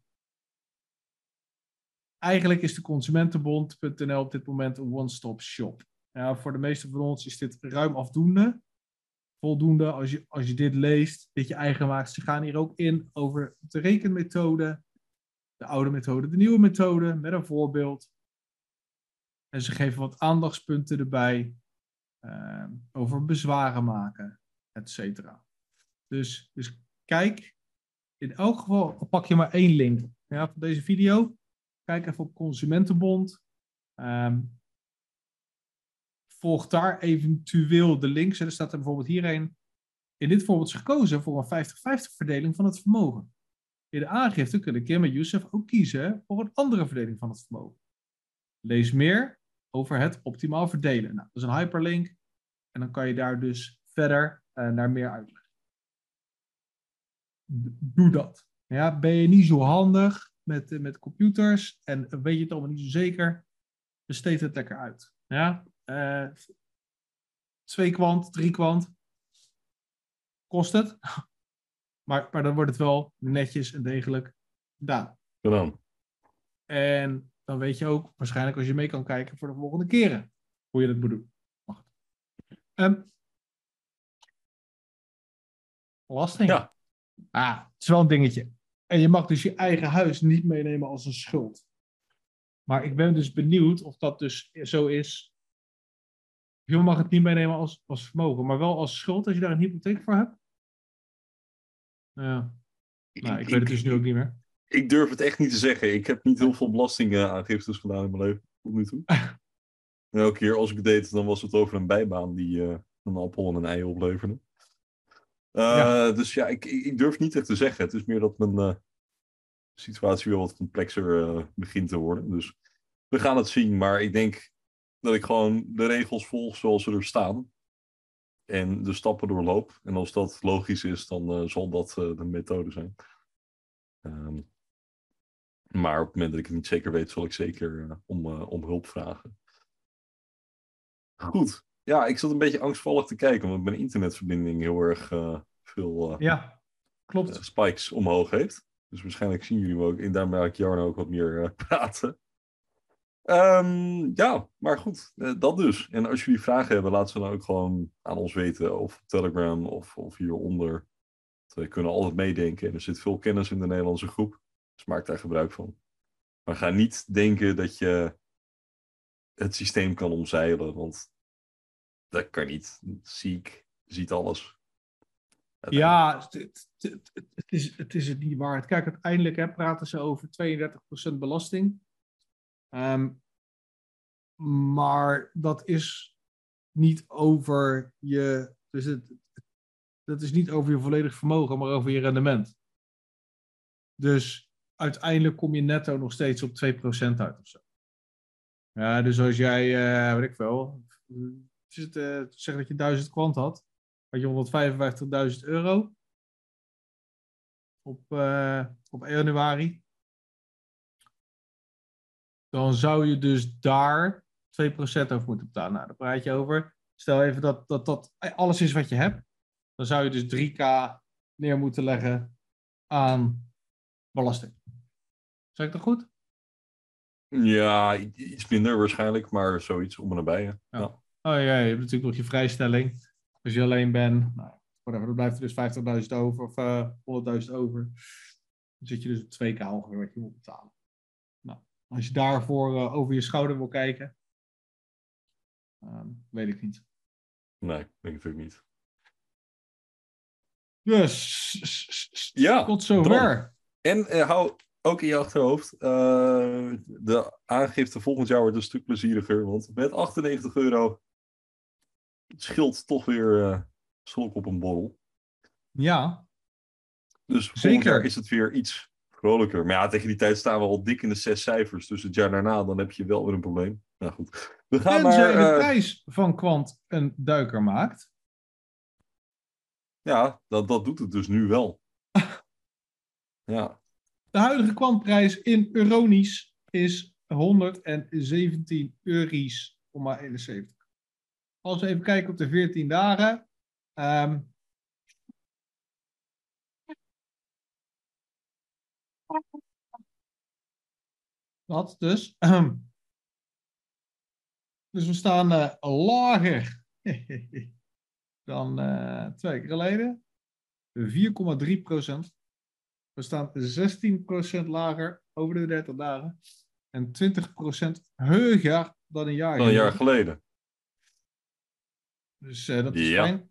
Eigenlijk is de Consumentenbond punt n l op dit moment een one-stop shop. Ja, voor de meeste van ons is dit ruim afdoende. Voldoende als je, als je dit leest, dit je eigen maakt. Ze gaan hier ook in over de rekenmethode, de oude methode, de nieuwe methode, met een voorbeeld. En ze geven wat aandachtspunten erbij uh, over bezwaren maken, et cetera. Dus, dus kijk, in elk geval pak je maar één link, ja, van deze video. Kijk even op Consumentenbond. Um, volg daar eventueel de links. Er staat er bijvoorbeeld hierheen. In dit voorbeeld is gekozen voor een vijftig vijftig verdeling van het vermogen. In de aangifte kunnen Kim en Youssef ook kiezen voor een andere verdeling van het vermogen. Lees meer over het optimaal verdelen. Nou, dat is een hyperlink. En dan kan je daar dus verder uh, naar meer uitleggen. Doe dat. Ja, ben je niet zo handig met, uh, met computers en weet je het allemaal niet zo zeker, besteed het lekker uit. Ja, uh, twee kwant, drie kwant, kost het. Maar, maar dan wordt het wel netjes en degelijk gedaan. Gedaan. En dan weet je ook, waarschijnlijk als je mee kan kijken voor de volgende keren, hoe je dat moet doen. Wacht. Um, belasting. Ja. Ah, het is wel een dingetje. En je mag dus je eigen huis niet meenemen als een schuld. Maar ik ben dus benieuwd of dat dus zo is. Je mag het niet meenemen als, als vermogen, maar wel als schuld als je daar een hypotheek voor hebt. Ja. Nou, ik weet het dus nu ook niet meer. Ik durf het echt niet te zeggen. Ik heb niet heel veel belastingaangiftes gedaan in mijn leven, tot nu toe. En elke keer als ik het deed, dan was het over een bijbaan die uh, een appel en een ei opleverde. Uh, ja. Dus ja, ik, ik durf niet echt te zeggen. Het is meer dat mijn uh, situatie weer wat complexer uh, begint te worden. Dus we gaan het zien. Maar ik denk dat ik gewoon de regels volg zoals ze er staan. En de stappen doorloop. En als dat logisch is, dan uh, zal dat uh, de methode zijn. Um, maar op het moment dat ik het niet zeker weet, zal ik zeker uh, om, uh, om hulp vragen. Goed. Ja, ik zat een beetje angstvallig te kijken, omdat mijn internetverbinding heel erg uh, veel uh, ja, klopt. Uh, spikes omhoog heeft. Dus waarschijnlijk zien jullie me ook. En daarom laat ik Jarno ook wat meer uh, praten. Um, ja, maar goed, uh, dat dus. En als jullie vragen hebben, laat ze dan ook gewoon aan ons weten. Of op Telegram of, of hieronder. We kunnen altijd meedenken. En er zit veel kennis in de Nederlandse groep. Dus maak daar gebruik van. Maar ga niet denken dat je het systeem kan omzeilen. Want dat kan niet. Ziek ziet alles. Ja, het, het, het, is, het is het niet waard. Kijk, uiteindelijk hè, praten ze over tweeëndertig procent belasting. Um, maar dat is niet over je... Dus het, dat is niet over je volledig vermogen, maar over je rendement. Dus uiteindelijk kom je netto nog steeds op twee procent uit of zo. Ja, dus als jij, uh, weet ik wel, is het, uh, zeg dat je duizend kwant had, had je honderdvijfenvijftigduizend euro op, uh, op één januari. Dan zou je dus daar twee procent over moeten betalen. Nou, daar praat je over. Stel even dat, dat dat alles is wat je hebt. Dan zou je dus drie k neer moeten leggen aan belasting. Zeg ik dat goed? Ja, iets minder waarschijnlijk, maar zoiets om en nabij. Ja. Ja. Oh ja, je hebt natuurlijk nog je vrijstelling. Als je alleen bent, nou, whatever, dan blijft er dus vijftigduizend over of uh, honderdduizend over. Dan zit je dus op twee k ongeveer wat je moet betalen. Nou, als je daarvoor uh, over je schouder wil kijken, uh, weet ik niet. Nee, denk ik natuurlijk niet. Dus, ja, tot zover. En uh, hou ook in je achterhoofd, uh, de aangifte volgend jaar wordt een stuk plezieriger, want met achtennegentig euro scheelt toch weer uh, slok op een borrel. Ja. Dus volgend jaar is het weer iets vrolijker. Maar ja, tegen die tijd staan we al dik in de zes cijfers, dus het jaar daarna dan heb je wel weer een probleem. Nou goed. We gaan Tenzij maar, uh, de prijs van kwant een duiker maakt. Ja, dat, dat doet het dus nu wel. Ja. De huidige kwantprijs in euronisch is vierhonderdzeventien euro's, eenenzeventig. Als we even kijken op de veertien dagen. Um, dat dus. Dus we staan uh, lager dan uh, twee weken geleden. vier komma drie procent. We staan zestien procent lager over de dertig dagen. En twintig procent hoger dan een jaar Dan een geleden. jaar geleden. Dus uh, dat is Ja. fijn.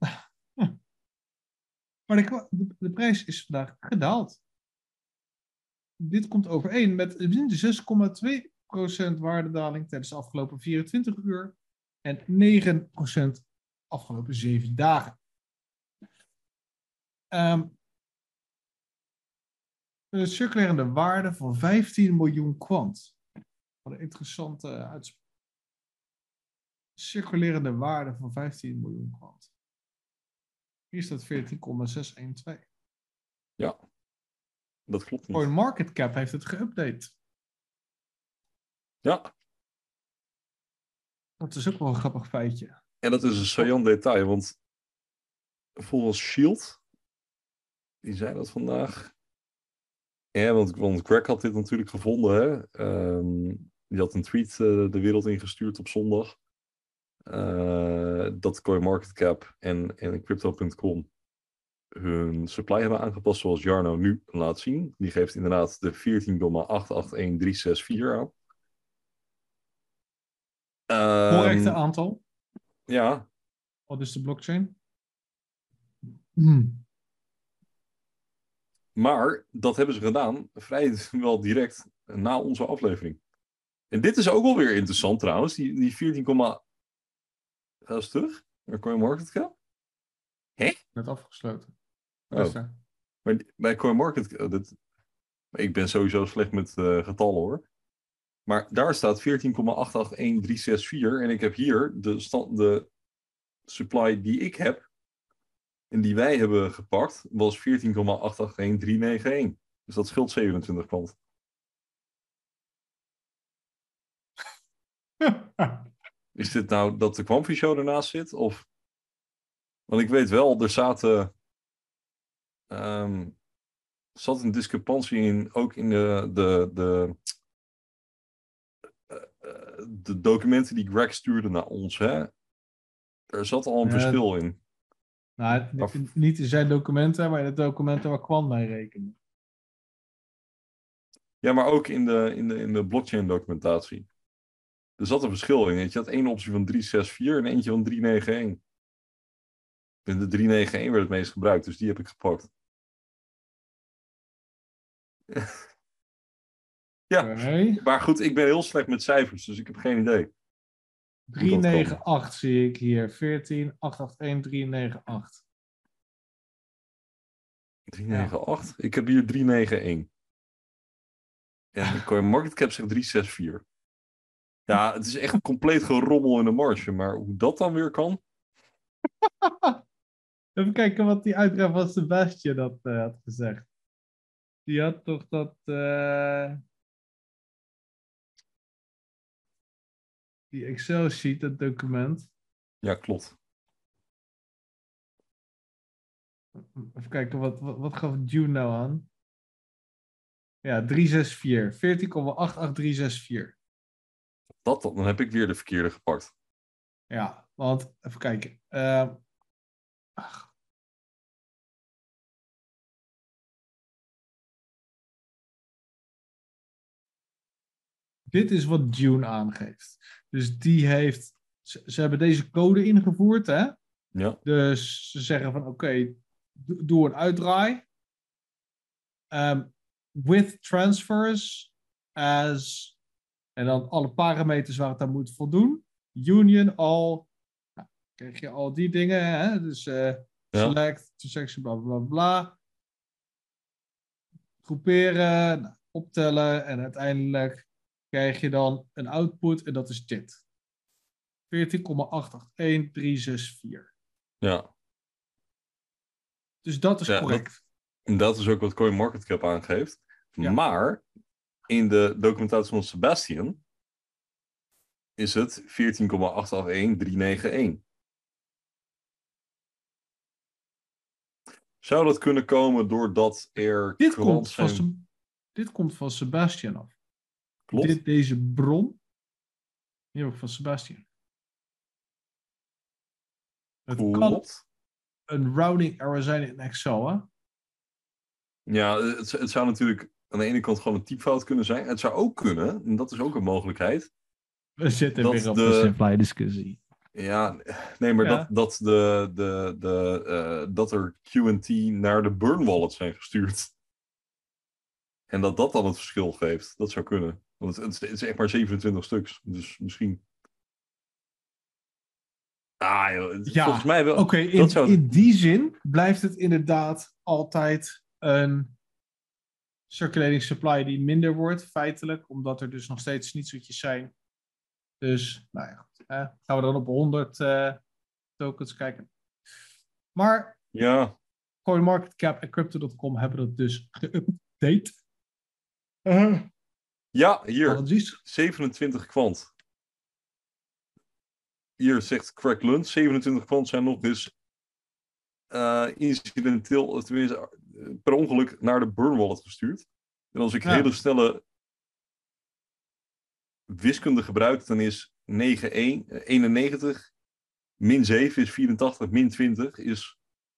Maar de, de, de prijs is vandaag gedaald. Dit komt overeen met zes komma twee procent waardedaling tijdens de afgelopen vierentwintig uur. En negen procent afgelopen zeven dagen. Um, de circulerende waarde van vijftien miljoen kwant. Wat een interessante uh, uitspraak. Circulerende waarde van vijftien miljoen kwant. Hier staat veertien komma zeshonderdtwaalf. Ja, dat klopt niet. CoinMarketCap heeft het geüpdate. Ja. Dat is ook wel een grappig feitje. En dat is een saillant detail, want volgens Shield, die zei dat vandaag. Ja, want, want Greg had dit natuurlijk gevonden. Hè? Um, die had een tweet uh, de wereld ingestuurd op zondag. Uh, dat CoinMarketCap en, en Crypto punt com hun supply hebben aangepast zoals Jarno nu laat zien. Die geeft inderdaad de veertien komma acht acht een drie zes vier aan. Um, Correcte aantal. Ja. Wat is de blockchain? Hmm. Maar dat hebben ze gedaan vrij wel direct na onze aflevering. En dit is ook wel weer interessant trouwens. Die, die veertien, ga eens terug naar CoinMarketCap. Hè? Net afgesloten. Oh. Maar bij CoinMarketCap, dit, ik ben sowieso slecht met uh, getallen hoor. Maar daar staat veertien komma acht acht een drie zes vier en ik heb hier de, stand, de supply die ik heb en die wij hebben gepakt was veertien komma acht acht een drie negen een. Dus dat scheelt zevenentwintig kwant. Is dit nou dat de Quamfi Show ernaast zit? Of... Want ik weet wel, er zaten... Um, zat een discrepantie in, ook in de, de, de, uh, de documenten die Greg stuurde naar ons. Hè? Er zat al een uh, verschil in. Nou, of... niet in zijn documenten, maar in de documenten waar Quan mee rekende. Ja, maar ook in de, in de, in de blockchain documentatie. Er zat een verschil in. Je had één optie van drie zes vier en eentje van drie negen een. En de drie negen een werd het meest gebruikt, dus die heb ik gepakt. Ja, okay. Maar goed, ik ben heel slecht met cijfers, dus ik heb geen idee. drie negen acht zie ik hier. veertien acht acht een drie negen acht. drie negen acht? Ja. Ik heb hier drie negen een. En de CoinMarketCap zegt drie zes vier. Ja, het is echt een compleet gerommel in de marge, maar hoe dat dan weer kan? Even kijken wat die uitgave van Sebastian dat, uh, had gezegd. Die had toch dat... Uh... Die Excel-sheet, dat document. Ja, klopt. Even kijken, wat, wat, wat gaf June nou aan? Ja, drie zes vier. veertien komma acht acht drie zes vier. Dat dan? Dan heb ik weer de verkeerde gepakt. Ja, want even kijken. Uh... Ach. Dit is wat June aangeeft. Dus die heeft... Ze, ze hebben deze code ingevoerd, hè? Ja. Dus ze zeggen van, oké, okay, do, doe een uitdraai. Um, with transfers as... En dan alle parameters waar het aan moet voldoen. Union, all... Nou, krijg je al die dingen, hè? Dus uh, ja. Select, transaction, bla bla bla. Groeperen, nou, optellen en uiteindelijk... krijg je dan een output en dat is dit. veertien komma acht acht een drie zes vier. Ja. Dus dat is ja, correct. Dat, dat is ook wat CoinMarketCap aangeeft. Ja. Maar in de documentatie van Sebastian is het veertien komma acht acht een drie negen een. Zou dat kunnen komen doordat er Dit kwants komt, van zijn? Seb- dit komt van Sebastian af. Klopt. Dit, deze bron, die heb ik van Sebastian. Het kan Klopt. een routing error zijn in Excel, hè? Ja, het, het zou natuurlijk aan de ene kant gewoon een typfout kunnen zijn. Het zou ook kunnen, en dat is ook een mogelijkheid. We zitten Dat weer op de- de Simply discussie. Ja, nee, maar Ja. dat, dat, de, de, de, eh, dat er Q en T naar de burn wallet zijn gestuurd. En dat dat dan het verschil geeft. Dat zou kunnen. Want het, het, is, het is echt maar zevenentwintig stuks. Dus misschien... Ah joh, het- Ja, volgens mij wel. Oké, in, dat zou... in die zin blijft het inderdaad altijd een circulating supply die minder wordt, feitelijk, omdat er dus nog steeds snietseltjes zijn. Dus, nou ja, goed, eh, gaan we dan op honderd eh, tokens kijken. Maar Ja, CoinMarketCap en Crypto punt com hebben dat dus geüpdate. Uh, ja, hier. Apologies. zevenentwintig kwant. Hier zegt Craig Lund, zevenentwintig kwant zijn nog eens uh, incidenteel, of tenminste uh, per ongeluk, naar de burn wallet gestuurd. En als ik Ja. hele snelle wiskunde gebruik, dan is negen één, eenennegentig, min zeven is vierentachtig, min twintig is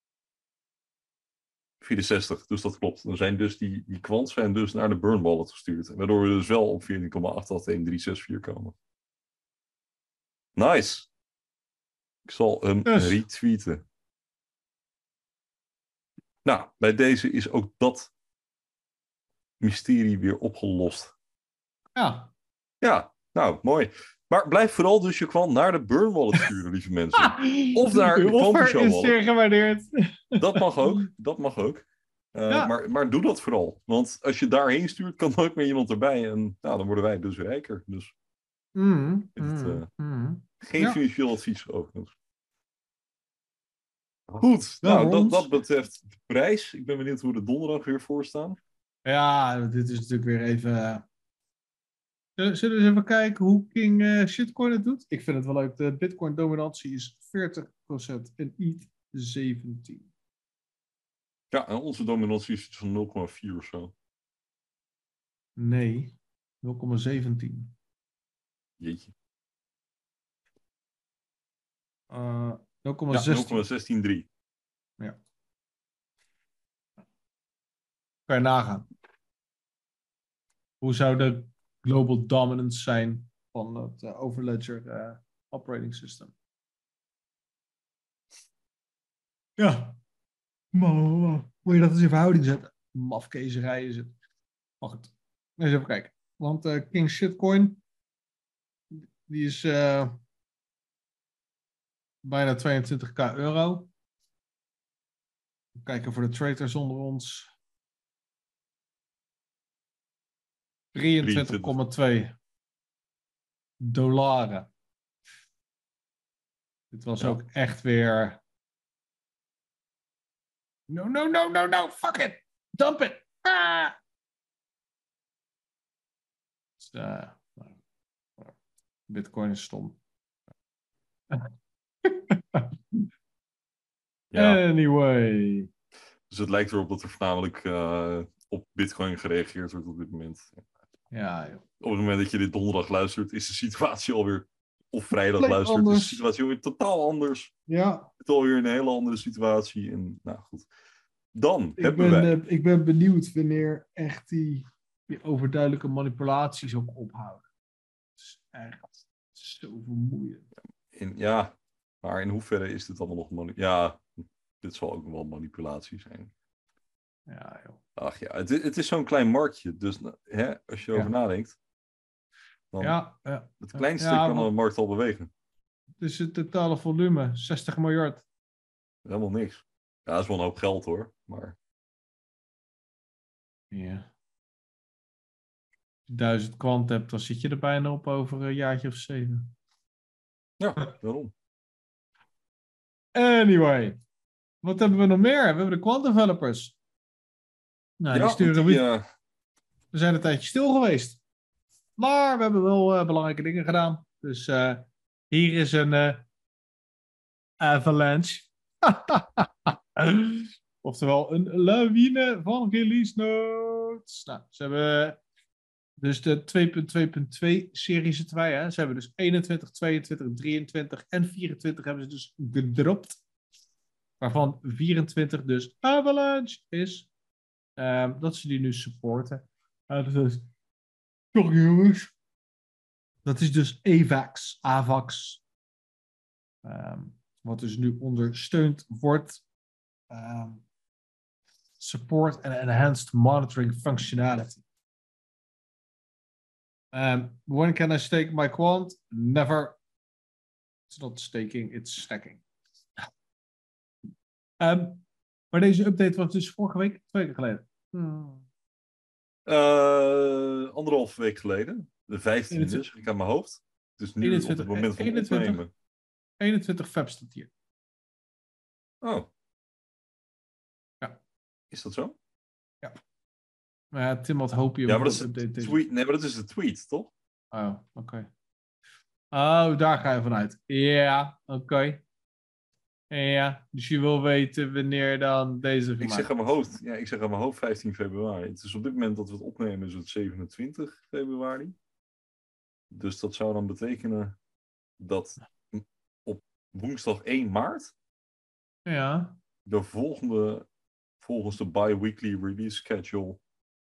vierenzestig. Dus dat klopt. Dan zijn dus die, die kwants zijn dus naar de burn wallet gestuurd. Waardoor we dus wel op veertien komma acht acht een drie zes vier komen. Nice. Ik zal hem Dus. retweeten. Nou, bij deze is ook dat mysterie weer opgelost. Ja. Ja, nou, mooi. Maar blijf vooral dus je kwant naar de burn wallet sturen, lieve mensen. Of naar de Uw offer Quantum Show is wallet. zeer gewaardeerd. Dat mag ook, dat mag ook. Uh, Ja. maar, maar doe dat vooral. Want als je daarheen stuurt, kan nooit meer iemand erbij. En nou, dan worden wij dus rijker. Dus Mm, het, uh, mm, mm. geen Ja. financieel advies overigens. Goed, Wel nou, dat, rond. dat betreft de prijs. Ik ben benieuwd hoe de donderdag weer voor staan. Ja, dit is natuurlijk weer even... Zullen zullen we eens even kijken hoe King uh, Shitcoin het doet? Ik vind het wel leuk. De Bitcoin dominantie is veertig procent en E T H zeventien. Ja, en onze dominantie is iets van nul komma vier of zo. Nee, nul komma zeventien. Jeetje. Uh, nul komma Ja, nul zestien. komma zestien drie. Ja. Kan je nagaan. Hoe zou de global dominance zijn van het uh, Overledger uh, operating system? Ja. Moet je dat eens in verhouding zetten? Mafkezerij is het. Maar goed. Eens even kijken. Want uh, King Shitcoin, die is uh, bijna tweeëntwintig k euro. Kijken voor de traders onder ons. drieëntwintig komma twee dollaren. Dit was Ja. ook echt weer... No, no, no, no, no, fuck it! Dump it! Ah! Dus, uh, Bitcoin is stom. Ja. Anyway. Dus het lijkt erop dat er voornamelijk uh, op Bitcoin gereageerd wordt op dit moment. Ja, joh. Op het moment dat je dit donderdag luistert, is de situatie alweer... Of vrijdag Compleet luistert, anders. is de situatie alweer totaal anders. Ja, Het is alweer een hele andere situatie. En nou goed. Dan ik hebben ben, wij... uh, ik ben benieuwd wanneer echt die, die overduidelijke manipulaties ook ophouden. Het is echt zo vermoeiend. In, ja, maar in hoeverre is dit allemaal nog... Mani- ja, dit zal ook wel manipulatie zijn. Ja, joh. Ach ja, het, het is zo'n klein marktje. Dus hè, als je erover Ja. nadenkt... Dan Ja, ja. het kleinste Ja, kan want- de markt al bewegen. Dus het totale volume, zestig miljard. Helemaal niks. Ja, dat is wel een hoop geld hoor. Maar Ja. Als je duizend kwant hebt, dan zit je er bijna op over een jaartje of zeven. ja, waarom? Anyway. Wat hebben we nog meer? We hebben de quant developers. Nou, die ja, sturen want we. die, uh, We zijn een tijdje stil geweest. Maar we hebben wel uh, belangrijke dingen gedaan. Dus uh, hier is een uh, avalanche. Oftewel een lawine van release notes. Nou, ze hebben dus de twee punt twee punt twee serie zitten wij. Hè? Ze hebben dus eenentwintig, tweeëntwintig, drieëntwintig en vierentwintig hebben ze dus gedropt. Waarvan vierentwintig dus Avalanche is. Um, dat ze die nu supporten. Uh, dat is... Sorry jongens. Dat is dus AVAX. AVAX. Um, wat dus nu ondersteund wordt. Um, support and enhanced monitoring functionality. Um, when can I stake my quant? Never. It's not staking, it's stacking. Um, maar deze update was dus vorige week, twee weken geleden. Hmm. Uh, anderhalf week geleden. De vijftiende, eenentwintig zeg ik aan mijn hoofd. Dus nu eenentwintig, op het moment van eenentwintig, opnemen. eenentwintig februari staat hier. Oh. Ja. Is dat zo? Ja. Uh, Tim had hoop je ja, maar dat is update de tweet. Nee, maar dat is de tweet, toch? Oh, oké. Okay. Oh, daar ga je vanuit. Ja, oké. Okay. Ja, dus je wil weten wanneer dan deze gemaakt Ik zeg aan mijn hoofd, ja, ik zeg aan mijn hoofd vijftien februari. Het is op dit moment dat we het opnemen, is het zevenentwintig februari. Dus dat zou dan betekenen dat op woensdag één maart ja. de volgende, volgens de bi-weekly release schedule,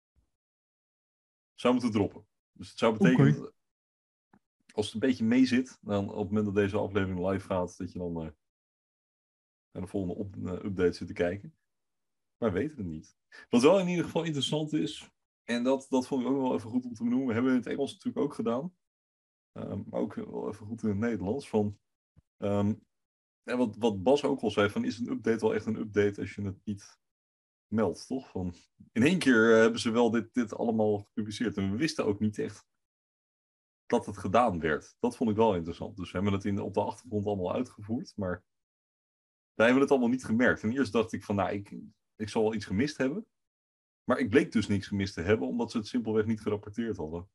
zou moeten droppen. Dus het zou betekenen, okay. Als het een beetje mee zit, dan op het moment dat deze aflevering live gaat, dat je dan uh, naar de volgende op, uh, update zit te kijken. Maar we weten het niet. Wat wel in ieder geval interessant is, en dat, dat vond ik ook wel even goed om te benoemen, we hebben in het Engels natuurlijk ook gedaan, um, maar ook wel even goed in het Nederlands, van, um, en wat, wat Bas ook al zei, van is een update wel echt een update als je het niet meldt, toch? Van, in één keer uh, hebben ze wel dit, dit allemaal gepubliceerd en we wisten ook niet echt dat het gedaan werd. Dat vond ik wel interessant. Dus we hebben het in, op de achtergrond allemaal uitgevoerd, maar wij hebben het allemaal niet gemerkt. En eerst dacht ik van, nou, ik, ik zal wel iets gemist hebben. Maar ik bleek dus niks gemist te hebben, omdat ze het simpelweg niet gerapporteerd hadden.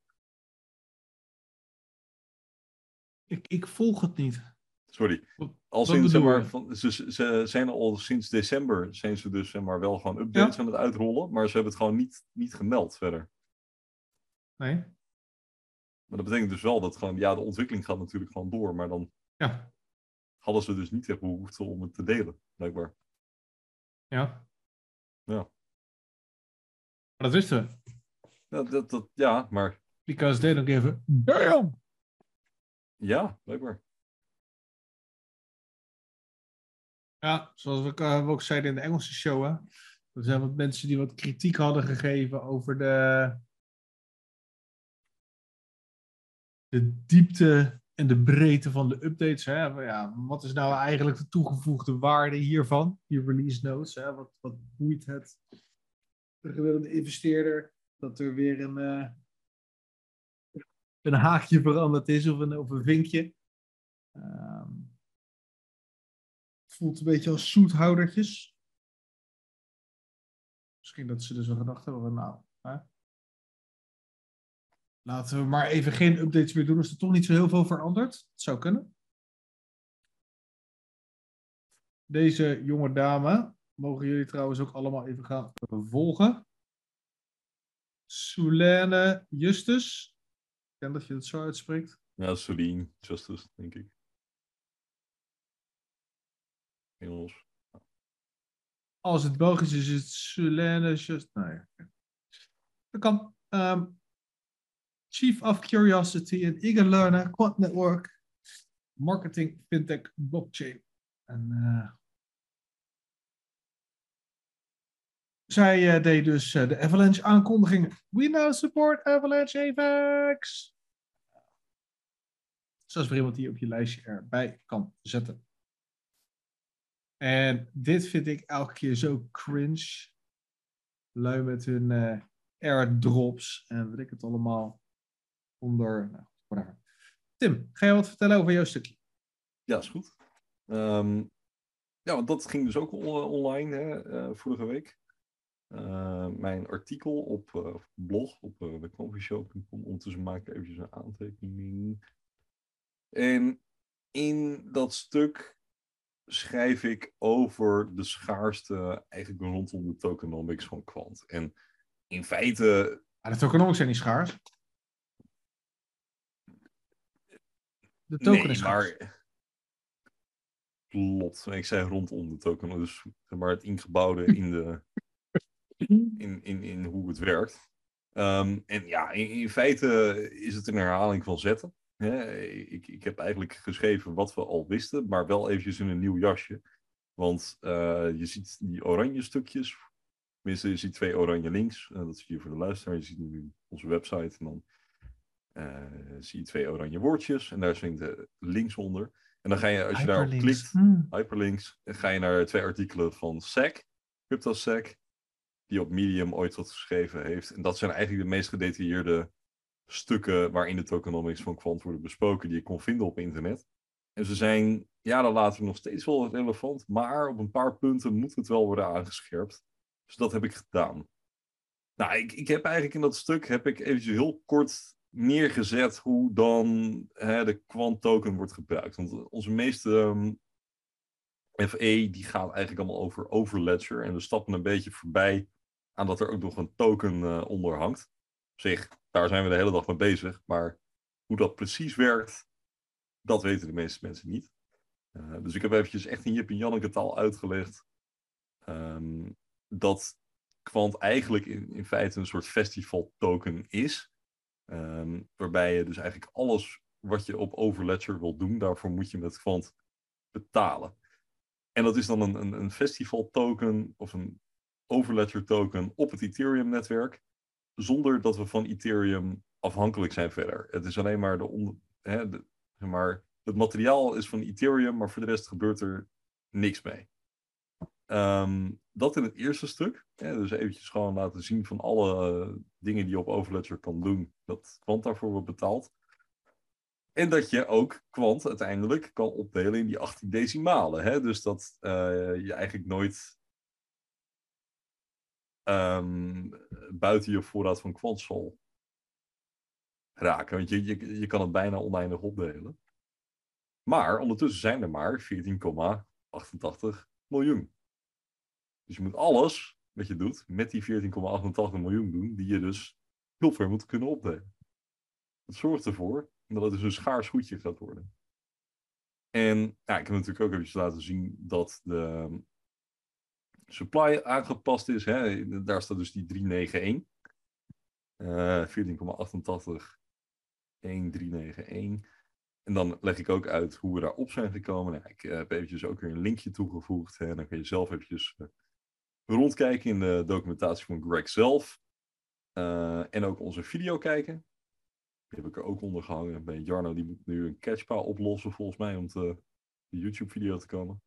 Ik, ik volg het niet. Sorry. Als in, zeg maar, van, ze, ze zijn al sinds december, zijn ze dus zeg maar, wel gewoon updates ja. aan het uitrollen, maar ze hebben het gewoon niet, niet gemeld verder. Nee. Maar dat betekent dus wel dat gewoon, ja, de ontwikkeling gaat natuurlijk gewoon door, maar dan ja. hadden ze dus niet echt behoefte om het te delen, blijkbaar. Ja. Ja. Maar dat wisten we. Ja, dat, dat, ja, maar... Because they don't give a damn! Ja, blijkbaar. Ja, zoals we, uh, we ook zeiden in de Engelse show, hè. Er zijn wat mensen die wat kritiek hadden gegeven over de... de diepte en de breedte van de updates. Hè? Ja, wat is nou eigenlijk de toegevoegde waarde hiervan? Die release notes. Hè? Wat, wat boeit het de gemiddelde investeerder dat er weer een, uh, een haakje veranderd is of een, of een vinkje. Um, het voelt een beetje als zoethoudertjes. Misschien dat ze dus wel gedacht hebben van nou... Hè? Laten we maar even geen updates meer doen als er toch niet zo heel veel verandert. Het zou kunnen. Deze jonge dame mogen jullie trouwens ook allemaal even gaan volgen. Soulaine Justus. Ik denk dat je het zo uitspreekt. Ja, Soulaine Justus, denk ik. Engels. Als het Belgisch is, is het Soulaine Justus. Nou ja. Dat kan. Um, Chief of Curiosity and Eager Learner, Quant Network, Marketing, Fintech, Blockchain. En uh, zij uh, deed dus uh, de Avalanche aankondiging. We now support Avalanche AVAX. Zoals voor iemand die op je lijstje erbij kan zetten. En dit vind ik elke keer zo cringe. Lui met hun uh, airdrops en weet ik het allemaal. Onder, nou, whatever. Tim, ga je wat vertellen over jouw stukje? Ja, is goed. Um, ja, want dat ging dus ook on- online hè, uh, vorige week. Uh, mijn artikel op uh, blog, op uh, de coffeeshow punt com. Ondertussen maak ik eventjes een aantekening. En in dat stuk schrijf ik over de schaarste eigenlijk rondom de tokenomics van Quant. En in feite... Maar de tokenomics zijn niet schaars. De token Nee, is schaars. maar... Klopt. Ik zei rondom de token. Dus zeg maar het ingebouwde in, de, in, in, in hoe het werkt. Um, en ja, in, in feite is het een herhaling van zetten. Hè? Ik, ik heb eigenlijk geschreven wat we al wisten, maar wel eventjes in een nieuw jasje. Want uh, je ziet die oranje stukjes. Tenminste, je ziet twee oranje links. Uh, dat zie je voor de luisteraar. Je ziet nu onze website. En dan uh, zie je twee oranje woordjes. En daar zit de links onder. En dan ga je, als je daarop klikt, Hmm. hyperlinks, dan ga je naar twee artikelen van S E C, CryptoSec, die op Medium ooit wat geschreven heeft. En dat zijn eigenlijk de meest gedetailleerde stukken waarin de tokenomics van Quant worden besproken, die je kon vinden op internet. En ze zijn, ja, dan later nog steeds wel relevant, maar op een paar punten moet het wel worden aangescherpt. Dus dat heb ik gedaan. Nou, ik, ik heb eigenlijk in dat stuk, heb ik eventjes heel kort neergezet hoe dan hè, de Quant token wordt gebruikt. Want onze meeste um, F E die gaat eigenlijk allemaal over Overledger. En we stappen een beetje voorbij aan dat er ook nog een token uh, onder hangt. Op zich, daar zijn we de hele dag mee bezig. Maar hoe dat precies werkt, dat weten de meeste mensen niet. Uh, dus ik heb eventjes echt in Jip en Janneke taal uitgelegd um, dat Quant eigenlijk in, in feite een soort festival token is. Um, waarbij je dus eigenlijk alles wat je op Overledger wil doen, daarvoor moet je met Quant betalen. En dat is dan een, een, een festival token of een Overledger token op het Ethereum netwerk, zonder dat we van Ethereum afhankelijk zijn verder. Het is alleen maar de, on, hè, de zeg maar, het materiaal is van Ethereum, maar voor de rest gebeurt er niks mee. Um, dat in het eerste stuk. Hè, dus eventjes gewoon laten zien van alle uh, dingen die je op Overledger kan doen, dat Quant daarvoor wordt betaald. En dat je ook Quant uiteindelijk kan opdelen in die achttien decimalen. Hè? Dus dat uh, je eigenlijk nooit um, buiten je voorraad van Quant zal raken. Want je, je, je kan het bijna oneindig opdelen. Maar ondertussen zijn er maar veertien komma achtentachtig miljoen. Dus je moet alles wat je doet met die veertien komma achtentachtig miljoen doen, die je dus heel ver moet kunnen opdelen. Dat zorgt ervoor dat het dus een schaars goedje gaat worden. En ja, ik heb natuurlijk ook even laten zien dat de supply aangepast is. Hè. Daar staat dus die driehonderdnegenentig. Uh, veertien komma achtentachtig honderdnegenennegentig. En dan leg ik ook uit hoe we daarop zijn gekomen. Nou, ik uh, heb eventjes ook weer een linkje toegevoegd. Hè. Dan kun je zelf eventjes uh, rondkijken in de documentatie van Greg zelf. Uh, en ook onze video kijken. Die heb ik er ook onder gehangen. Bij Jarno, die moet nu een catchpa oplossen volgens mij om te, de YouTube-video te komen.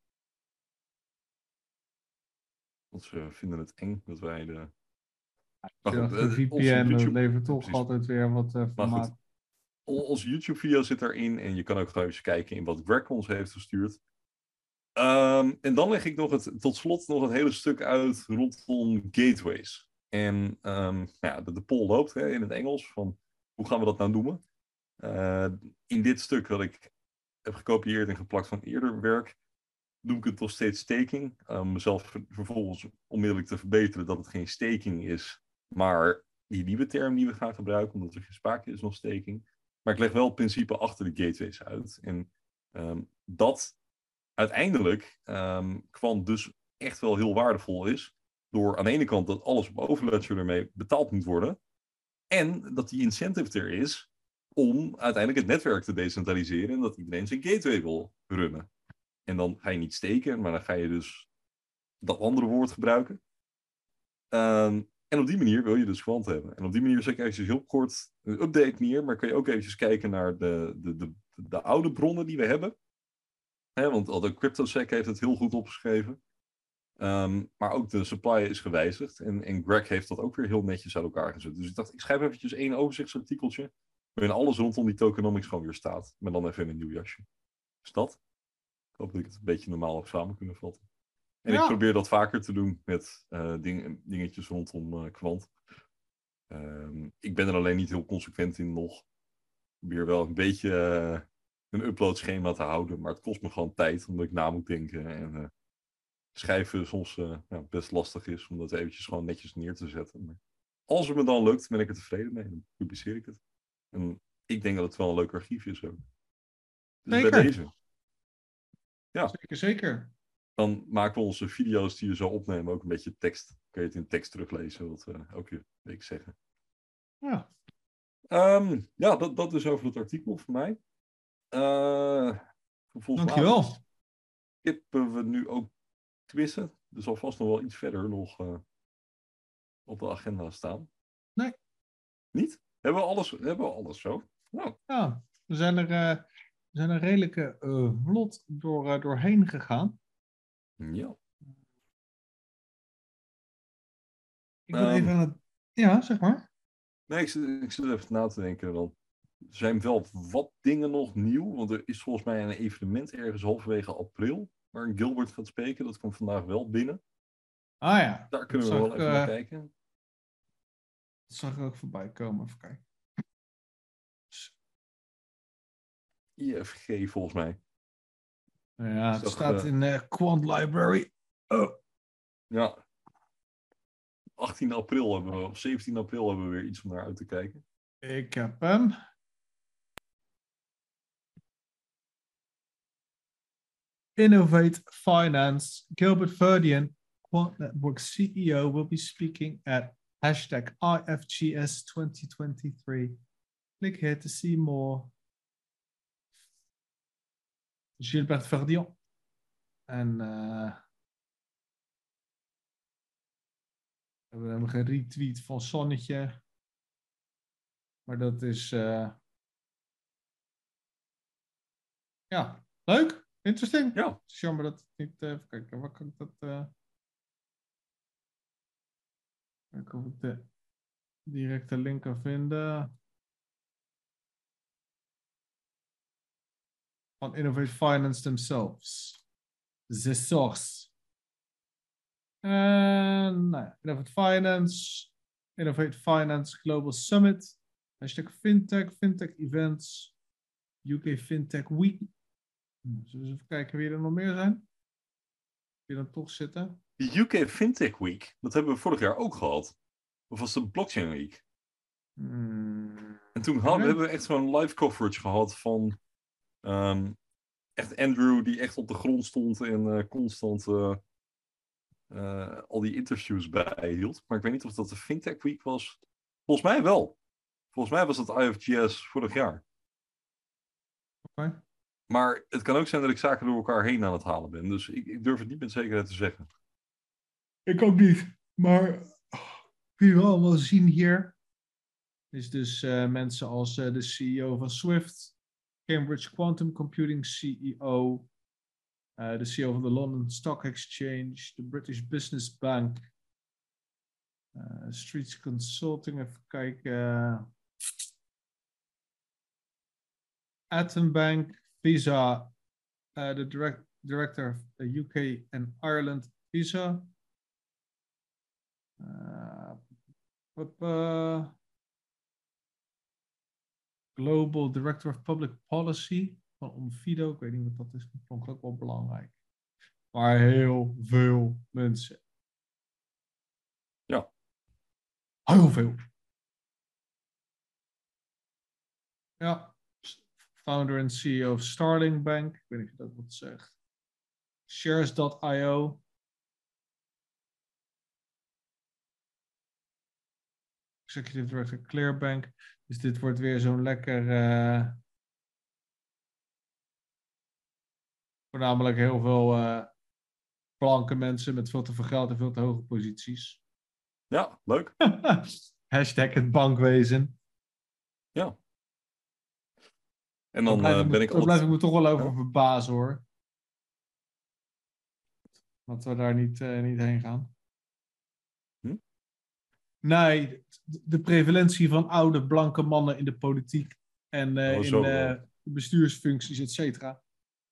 Want ze vinden het eng dat wij de... Maar goed, de V P N YouTube... levert toch precies. altijd weer wat uh, formaat. Onze YouTube-video zit erin en je kan ook gewoon eens kijken in wat Greg ons heeft gestuurd. Um, en dan leg ik nog het, tot slot nog het hele stuk uit rondom gateways. En um, ja, de, de poll loopt hè, in het Engels van hoe gaan we dat nou noemen. Uh, in dit stuk dat ik heb gekopieerd en geplakt van eerder werk, doe ik het nog steeds staking. Om um, mezelf ver, vervolgens onmiddellijk te verbeteren dat het geen staking is, maar die nieuwe term die we gaan gebruiken, omdat er geen sprake is van staking. Maar ik leg wel het principe achter de gateways uit. En um, dat uiteindelijk um, Quant dus echt wel heel waardevol is. Door aan de ene kant dat alles op Overledger ermee betaald moet worden. En dat die incentive er is om uiteindelijk het netwerk te decentraliseren. En dat iedereen zijn gateway wil runnen. En dan ga je niet steken, maar dan ga je dus dat andere woord gebruiken. Um, en op die manier wil je dus Quant hebben. En op die manier zeg ik eventjes heel kort een update neer. Maar kun je ook eventjes kijken naar de, de, de, de oude bronnen die we hebben. He, want de CryptoSec heeft het heel goed opgeschreven. Um, maar ook de supply is gewijzigd. En, en Greg heeft dat ook weer heel netjes uit elkaar gezet. Dus ik dacht, ik schrijf eventjes één overzichtsartikeltje. Waarin alles rondom die tokenomics gewoon weer staat. Maar dan even in een nieuw jasje. Dus dat. Ik hoop dat ik het een beetje normaal heb samen kunnen vatten. En ja. Ik probeer dat vaker te doen met uh, ding, dingetjes rondom uh, Quant. Um, ik ben er alleen niet heel consequent in nog. Ik probeer wel een beetje... Uh, een uploadschema te houden. Maar het kost me gewoon tijd, omdat ik na moet denken. En uh, schrijven soms uh, ja, best lastig is, om dat eventjes gewoon netjes neer te zetten. Maar als het me dan lukt, ben ik er tevreden mee. Dan publiceer ik het. En ik denk dat het wel een leuk archief is ook. Dus Zeker. bij deze. Ja. Zeker, zeker. Dan maken we onze video's die we zo opnemen ook een beetje tekst. Kun je het in tekst teruglezen, wat we elke week zeggen. Ja. Um, ja, dat, dat is over het artikel voor mij. Uh, Dankjewel. Skippen we nu ook quizzen. Er zal vast nog wel iets verder nog uh, op de agenda staan. Nee. Niet? Hebben we alles, hebben we alles zo? Nou. Ja, we zijn er, uh, we zijn er redelijk uh, vlot door, uh, doorheen gegaan. Ja. Ik wil um, even aan het... Ja, zeg maar. Nee, ik zit, ik zit even na te denken. Want er zijn wel wat dingen nog nieuw. Want er is volgens mij een evenement ergens halverwege april. Waar Gilbert gaat spreken. Dat komt vandaag wel binnen. Ah ja. Daar kunnen we wel even uh, naar kijken. Dat zag ik ook voorbij komen. Even kijken. I F G volgens mij. Ja, het staat uh... in uh, Quant Library. Oh. Ja. achttien april hebben we, of zeventien april hebben we weer iets om naar uit te kijken. Ik heb hem. Innovate Finance. Gilbert Verdian, Quant Network C E O, will be speaking at hashtag I F G S twenty twenty-three. Click here to see more. Gilbert Verdian. En uh, we hebben hem geretweet van Sonnetje. Maar dat is... Uh... Ja, leuk. Interesting. Ja. Het is jammer dat het niet... Uh, even kijken, waar kan ik dat... Uh... Kijken of ik de directe link kan vinden. Van Innovate Finance themselves. The source. En, nou ja, Innovate Finance. Innovate Finance Global Summit. Hashtag Fintech. Fintech Events. U K Fintech Week. Zullen we eens even kijken wie er nog meer zijn? Wie dan toch zitten? De U K Fintech Week. Dat hebben we vorig jaar ook gehad. Of was het de Blockchain Week? Hmm. En toen hadden, hebben we echt zo'n live coverage gehad van... Um, echt Andrew die echt op de grond stond en uh, constant uh, uh, al die interviews bijhield. Maar ik weet niet of dat de Fintech Week was. Volgens mij wel. Volgens mij was dat I F G S vorig jaar. Oké. Okay. Maar het kan ook zijn dat ik zaken door elkaar heen aan het halen ben. Dus ik, ik durf het niet met zekerheid te zeggen. Ik ook niet. Maar wie we allemaal zien hier is dus uh, mensen als uh, de C E O van Swift, Cambridge Quantum Computing C E O, uh, de C E O van de London Stock Exchange, de British Business Bank, uh, Streets Consulting, even kijken, uh, Atom Bank, Visa, uh, de direct, director of the U K and Ireland Visa. Uh, uh, Global Director of Public Policy van Onfido. Ik weet niet wat dat is, dat vond ik ook wel belangrijk. Maar heel veel mensen. Ja. Heel veel. Ja. Founder en C E O of Starling Bank. Ik weet niet of je dat wat zegt. Shares dot I O. Executive Director Clearbank. Dus dit wordt weer zo'n lekker... Uh, voornamelijk heel veel uh, blanke mensen met veel te veel geld en veel te hoge posities. Ja, leuk. Hashtag het bankwezen. Ja. En dan Daar blijf, uh, ben me, ik daar altijd... blijf ik me toch wel over ja. verbazen hoor. Dat we daar niet, uh, niet heen gaan. Hm? Nee, de prevalentie van oude blanke mannen in de politiek en uh, oh, zo, in uh, bestuursfuncties, et cetera.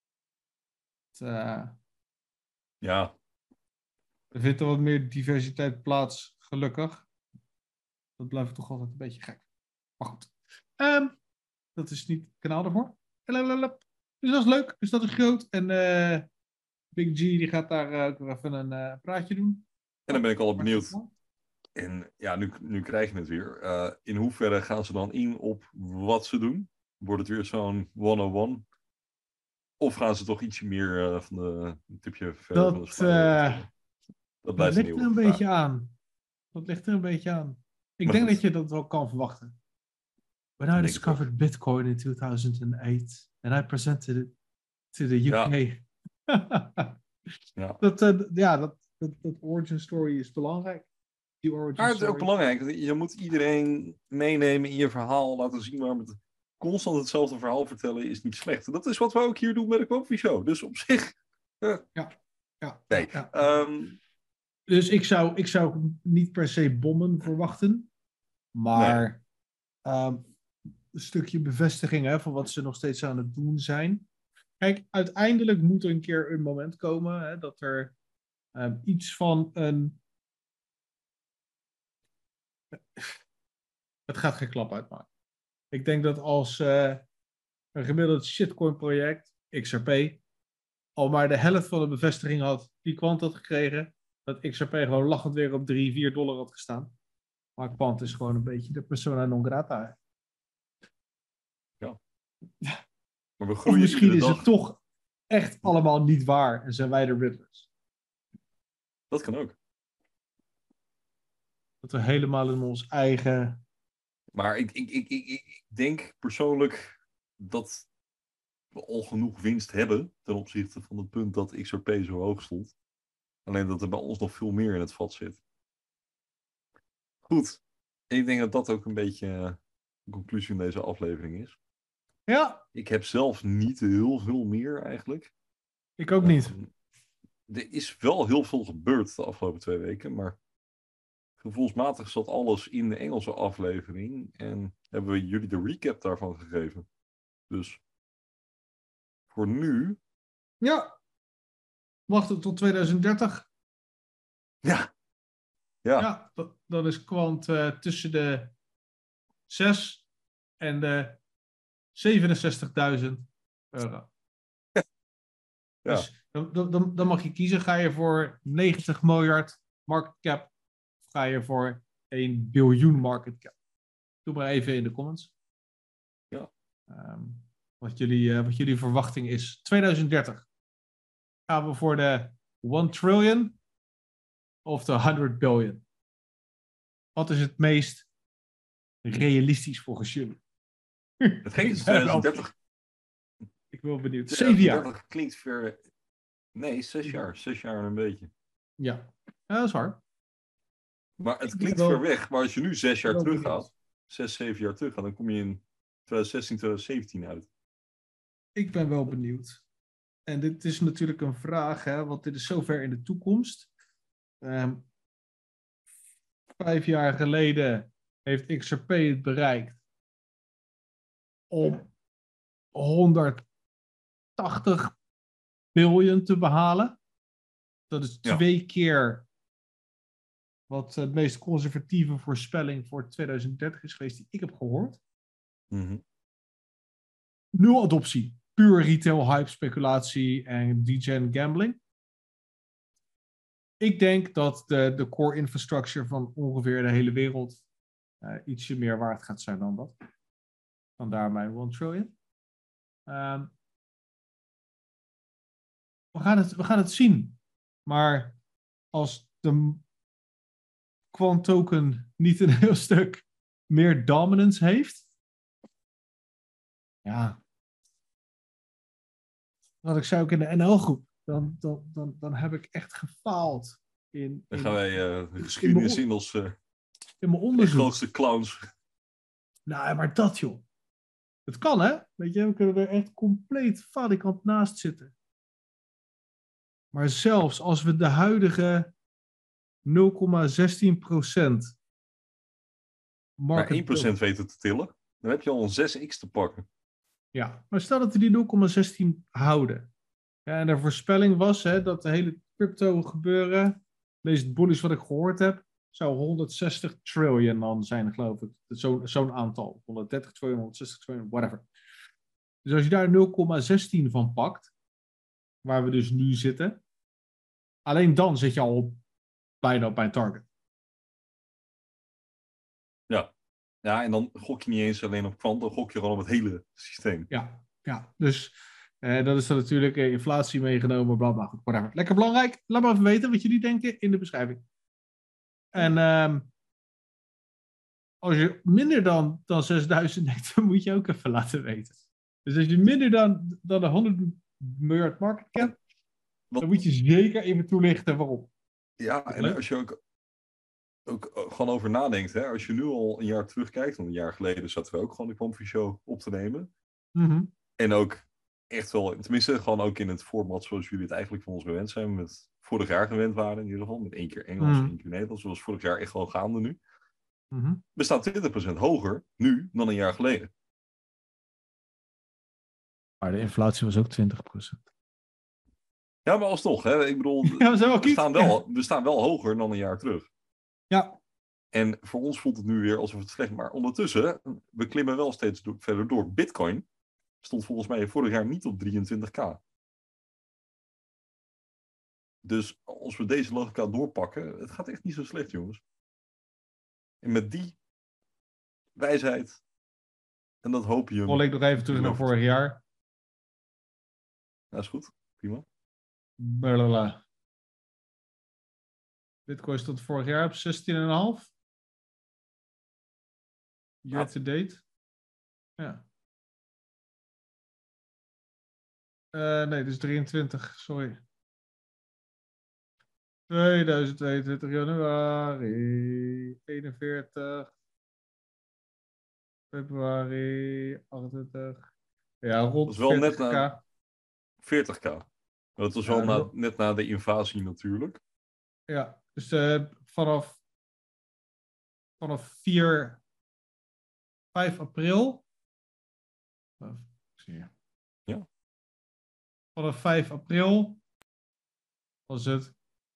Uh, ja. Er vindt er wat meer diversiteit plaats, gelukkig. Dat blijft toch altijd een beetje gek. Maar goed. Um, dat is niet het kanaal ervoor. Dus dat is leuk. Dus dat is groot. En uh, Big G die gaat daar uh, ook weer even een uh, praatje doen. En dan ben ik al benieuwd. En ja, nu, nu krijg je het weer. Uh, in hoeverre gaan ze dan in op wat ze doen? Wordt het weer zo'n one-on-one? Of gaan ze toch ietsje meer uh, van de een tipje verder dat, van de sluier? Uh, dat blijft dat ligt er een vraag. beetje aan. Dat ligt er een beetje aan. Ik maar denk goed. Dat je dat wel kan verwachten. When I discovered Bitcoin in two thousand eight and I presented it to the U K. Ja, ja. dat, uh, ja dat, dat, dat origin story is belangrijk. Die origin maar het is story. ook belangrijk. Je moet iedereen meenemen in je verhaal. Laten zien waarom het constant hetzelfde verhaal vertellen is niet slecht. En dat is wat we ook hier doen met de Koffie Show. Dus op zich... Uh, ja. ja. Nee. Ja. Um, dus ik zou, ik zou niet per se bommen verwachten. Maar nee. um, een stukje bevestiging hè, van wat ze nog steeds aan het doen zijn. Kijk, uiteindelijk moet er een keer een moment komen hè, dat er um, iets van een... Het gaat geen klap uitmaken. Ik denk dat als uh, een gemiddeld shitcoin project, X R P, al maar de helft van de bevestiging had die Quant had gekregen, dat X R P gewoon lachend weer op drie, vier dollar had gestaan. Maar Quant is gewoon een beetje de persona non grata. Ja. Maar we of misschien is dag... het toch echt allemaal niet waar en zijn wij de riddlers. Dat kan ook. Dat we helemaal in ons eigen... Maar ik, ik, ik, ik, ik denk persoonlijk dat we al genoeg winst hebben ten opzichte van het punt dat X R P zo hoog stond. Alleen dat er bij ons nog veel meer in het vat zit. Goed. Ik denk dat dat ook een beetje de conclusie van deze aflevering is. Ja. Ik heb zelf niet heel veel meer eigenlijk. Ik ook niet. Um, er is wel heel veel gebeurd de afgelopen twee weken, maar gevoelsmatig zat alles in de Engelse aflevering en hebben we jullie de recap daarvan gegeven. Dus voor nu... Ja. Wachten tot tweeduizend dertig. Ja. Ja. Ja, dat, dat is Quant uh, tussen de zes en de zevenenzestigduizend euro. Ja. Dus dan, dan, dan mag je kiezen. Ga je voor negentig miljard market cap of ga je voor één biljoen market cap? Doe maar even in de comments. Ja. Um, wat, jullie, uh, wat jullie verwachting is. tweeduizend dertig. Gaan we voor de one trillion of de honderd billion? Wat is het meest realistisch volgens jullie? Het gekke is tweeduizend dertig. Ik ben wel benieuwd. Zeven jaar. Klinkt ver... Nee, zes jaar. Zes jaar en een beetje. Ja, ja dat is waar. Maar het klinkt wel... ver weg. Maar als je nu zes jaar terug gaat, zes, zeven jaar terug gaat, dan kom je in twintig zestien, twintig zeventien uit. Ik ben wel benieuwd. En dit is natuurlijk een vraag, hè, want dit is zo ver in de toekomst. Um, vijf jaar geleden heeft X R P het bereikt om honderdtachtig biljoen te behalen. Dat is twee ja. keer wat de meest conservatieve voorspelling voor tweeduizend dertig is geweest die ik heb gehoord. Mm-hmm. Nul adoptie. Puur retail hype, speculatie en degen gambling. Ik denk dat de, de core infrastructure van ongeveer de hele wereld uh, ietsje meer waard gaat zijn dan dat. Vandaar mijn one trillion. Um, we, gaan het, we gaan het zien. Maar als de Quant token niet een heel stuk meer dominance heeft. Ja. Wat ik zei ook in de N L-groep. Dan, dan, dan, dan heb ik echt gefaald. In, dan in, gaan wij uh, de geschiedenis in, in als uh, in mijn onderzoek. De grootste clowns. Nou, maar dat joh. Het kan hè. Weet je, we kunnen er echt compleet falikant naast zitten. Maar zelfs als we de huidige nul komma zestien procent maar één procent weten te tillen, dan heb je al een zes x te pakken. Ja, maar stel dat we die nul komma zestien houden. Ja, en de voorspelling was hè, dat de hele crypto gebeuren, meest bullish wat ik gehoord heb, zou honderdzestig triljoen dan zijn, geloof ik. Zo'n zo'n aantal. honderddertig triljoen, honderdzestig triljoen, whatever. Dus als je daar nul komma zestien van pakt, waar we dus nu zitten, alleen dan zit je al op, bijna op mijn target. Ja. Ja, en dan gok je niet eens alleen op kwant, dan gok je gewoon op het hele systeem. Ja, ja. Dus eh, dat is dan natuurlijk eh, inflatie meegenomen, bla bla. Goed, whatever. Lekker belangrijk. Laat maar even weten wat jullie denken in de beschrijving. En ehm, als je minder dan, dan zesduizend denkt, dan moet je ook even laten weten. Dus als je minder dan, dan de honderd miljard market cap, Wat- dan moet je zeker even toelichten waarom. Ja, en Leuk. als je ook, ook eh, gewoon over nadenkt, hè, als je nu al een jaar terugkijkt, want een jaar geleden zaten we ook gewoon de Comfy Show op te nemen. Mhm. En ook echt wel, tenminste gewoon ook in het format zoals jullie het eigenlijk van ons gewend zijn, met vorig jaar gewend waren in ieder geval, met één keer Engels, Mhm. één keer Nederlands, zoals vorig jaar echt gewoon gaande nu. Mhm. We staan twintig procent hoger nu dan een jaar geleden. Maar de inflatie was ook twintig procent. Ja, maar alsnog, hè, ik bedoel, Ja, we zijn wel we kiet. staan wel, we staan wel hoger dan een jaar terug. Ja, En voor ons voelt het nu weer alsof het slecht, maar ondertussen, we klimmen wel steeds do- verder door. Bitcoin stond volgens mij vorig jaar niet op drieëntwintig k. Dus als we deze logica doorpakken, het gaat echt niet zo slecht, jongens. En met die wijsheid, en dat hoop je. rol ik nog even terug naar vorig jaar. Dat is goed, prima. Blablabla. Bitcoin stond vorig jaar op zestien komma vijf. Year Ja. to date. Ja. Eh, nee, dus drieëntwintig, sorry. tweeduizend tweeëntwintig januari, eenenveertig, februari, achtentwintig. Ja, Dat rond is wel net veertig k. na veertig k. Maar dat was Ja, wel na, ro- net na de invasie natuurlijk. Ja, dus eh, vanaf, vanaf vier, vijf april. Of, ik zie je. Ja. Vanaf vijf april was het.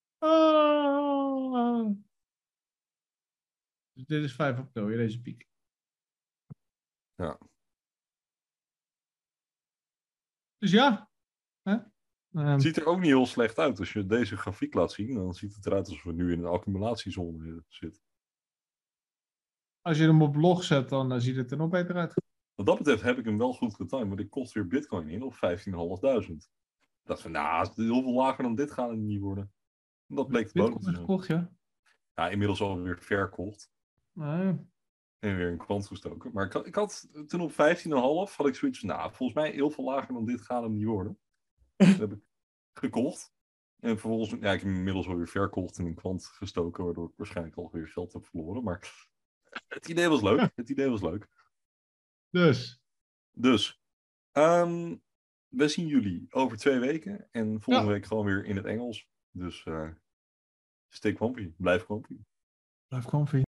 Ah. Dus dit is vijf april, hier deze piek. Ja. Dus ja. Hè? Ehm, Het ziet er ook niet heel slecht uit. Als je deze grafiek laat zien, dan ziet het eruit alsof we nu in een accumulatiezone zitten. als je hem op log zet, dan eh, ziet het er nog beter uit. Wat dat betreft heb ik hem wel goed getimed, want ik kost weer Bitcoin in op vijftienduizend vijfhonderd. Ik dacht van, nou, heel veel lager dan dit gaat het niet worden. Dat bleek de bodem te Bitcoin zijn. gekocht, ja. Ja, inmiddels alweer verkocht Nee. en weer in kwant gestoken. Maar ik had, ik had toen op vijftien komma vijf had ik zoiets van, nou, volgens mij heel veel lager dan dit gaat hem niet worden. Dat heb ik gekocht. En vervolgens, ja, ik heb hem inmiddels alweer verkocht en in kwant gestoken, waardoor ik waarschijnlijk alweer geld heb verloren. Maar het idee was leuk. Het idee was leuk. Dus. Dus, ehm, we zien jullie over twee weken. En volgende Ja. week gewoon weer in het Engels. Dus, uh, stay comfy. Blijf comfy. Blijf comfy.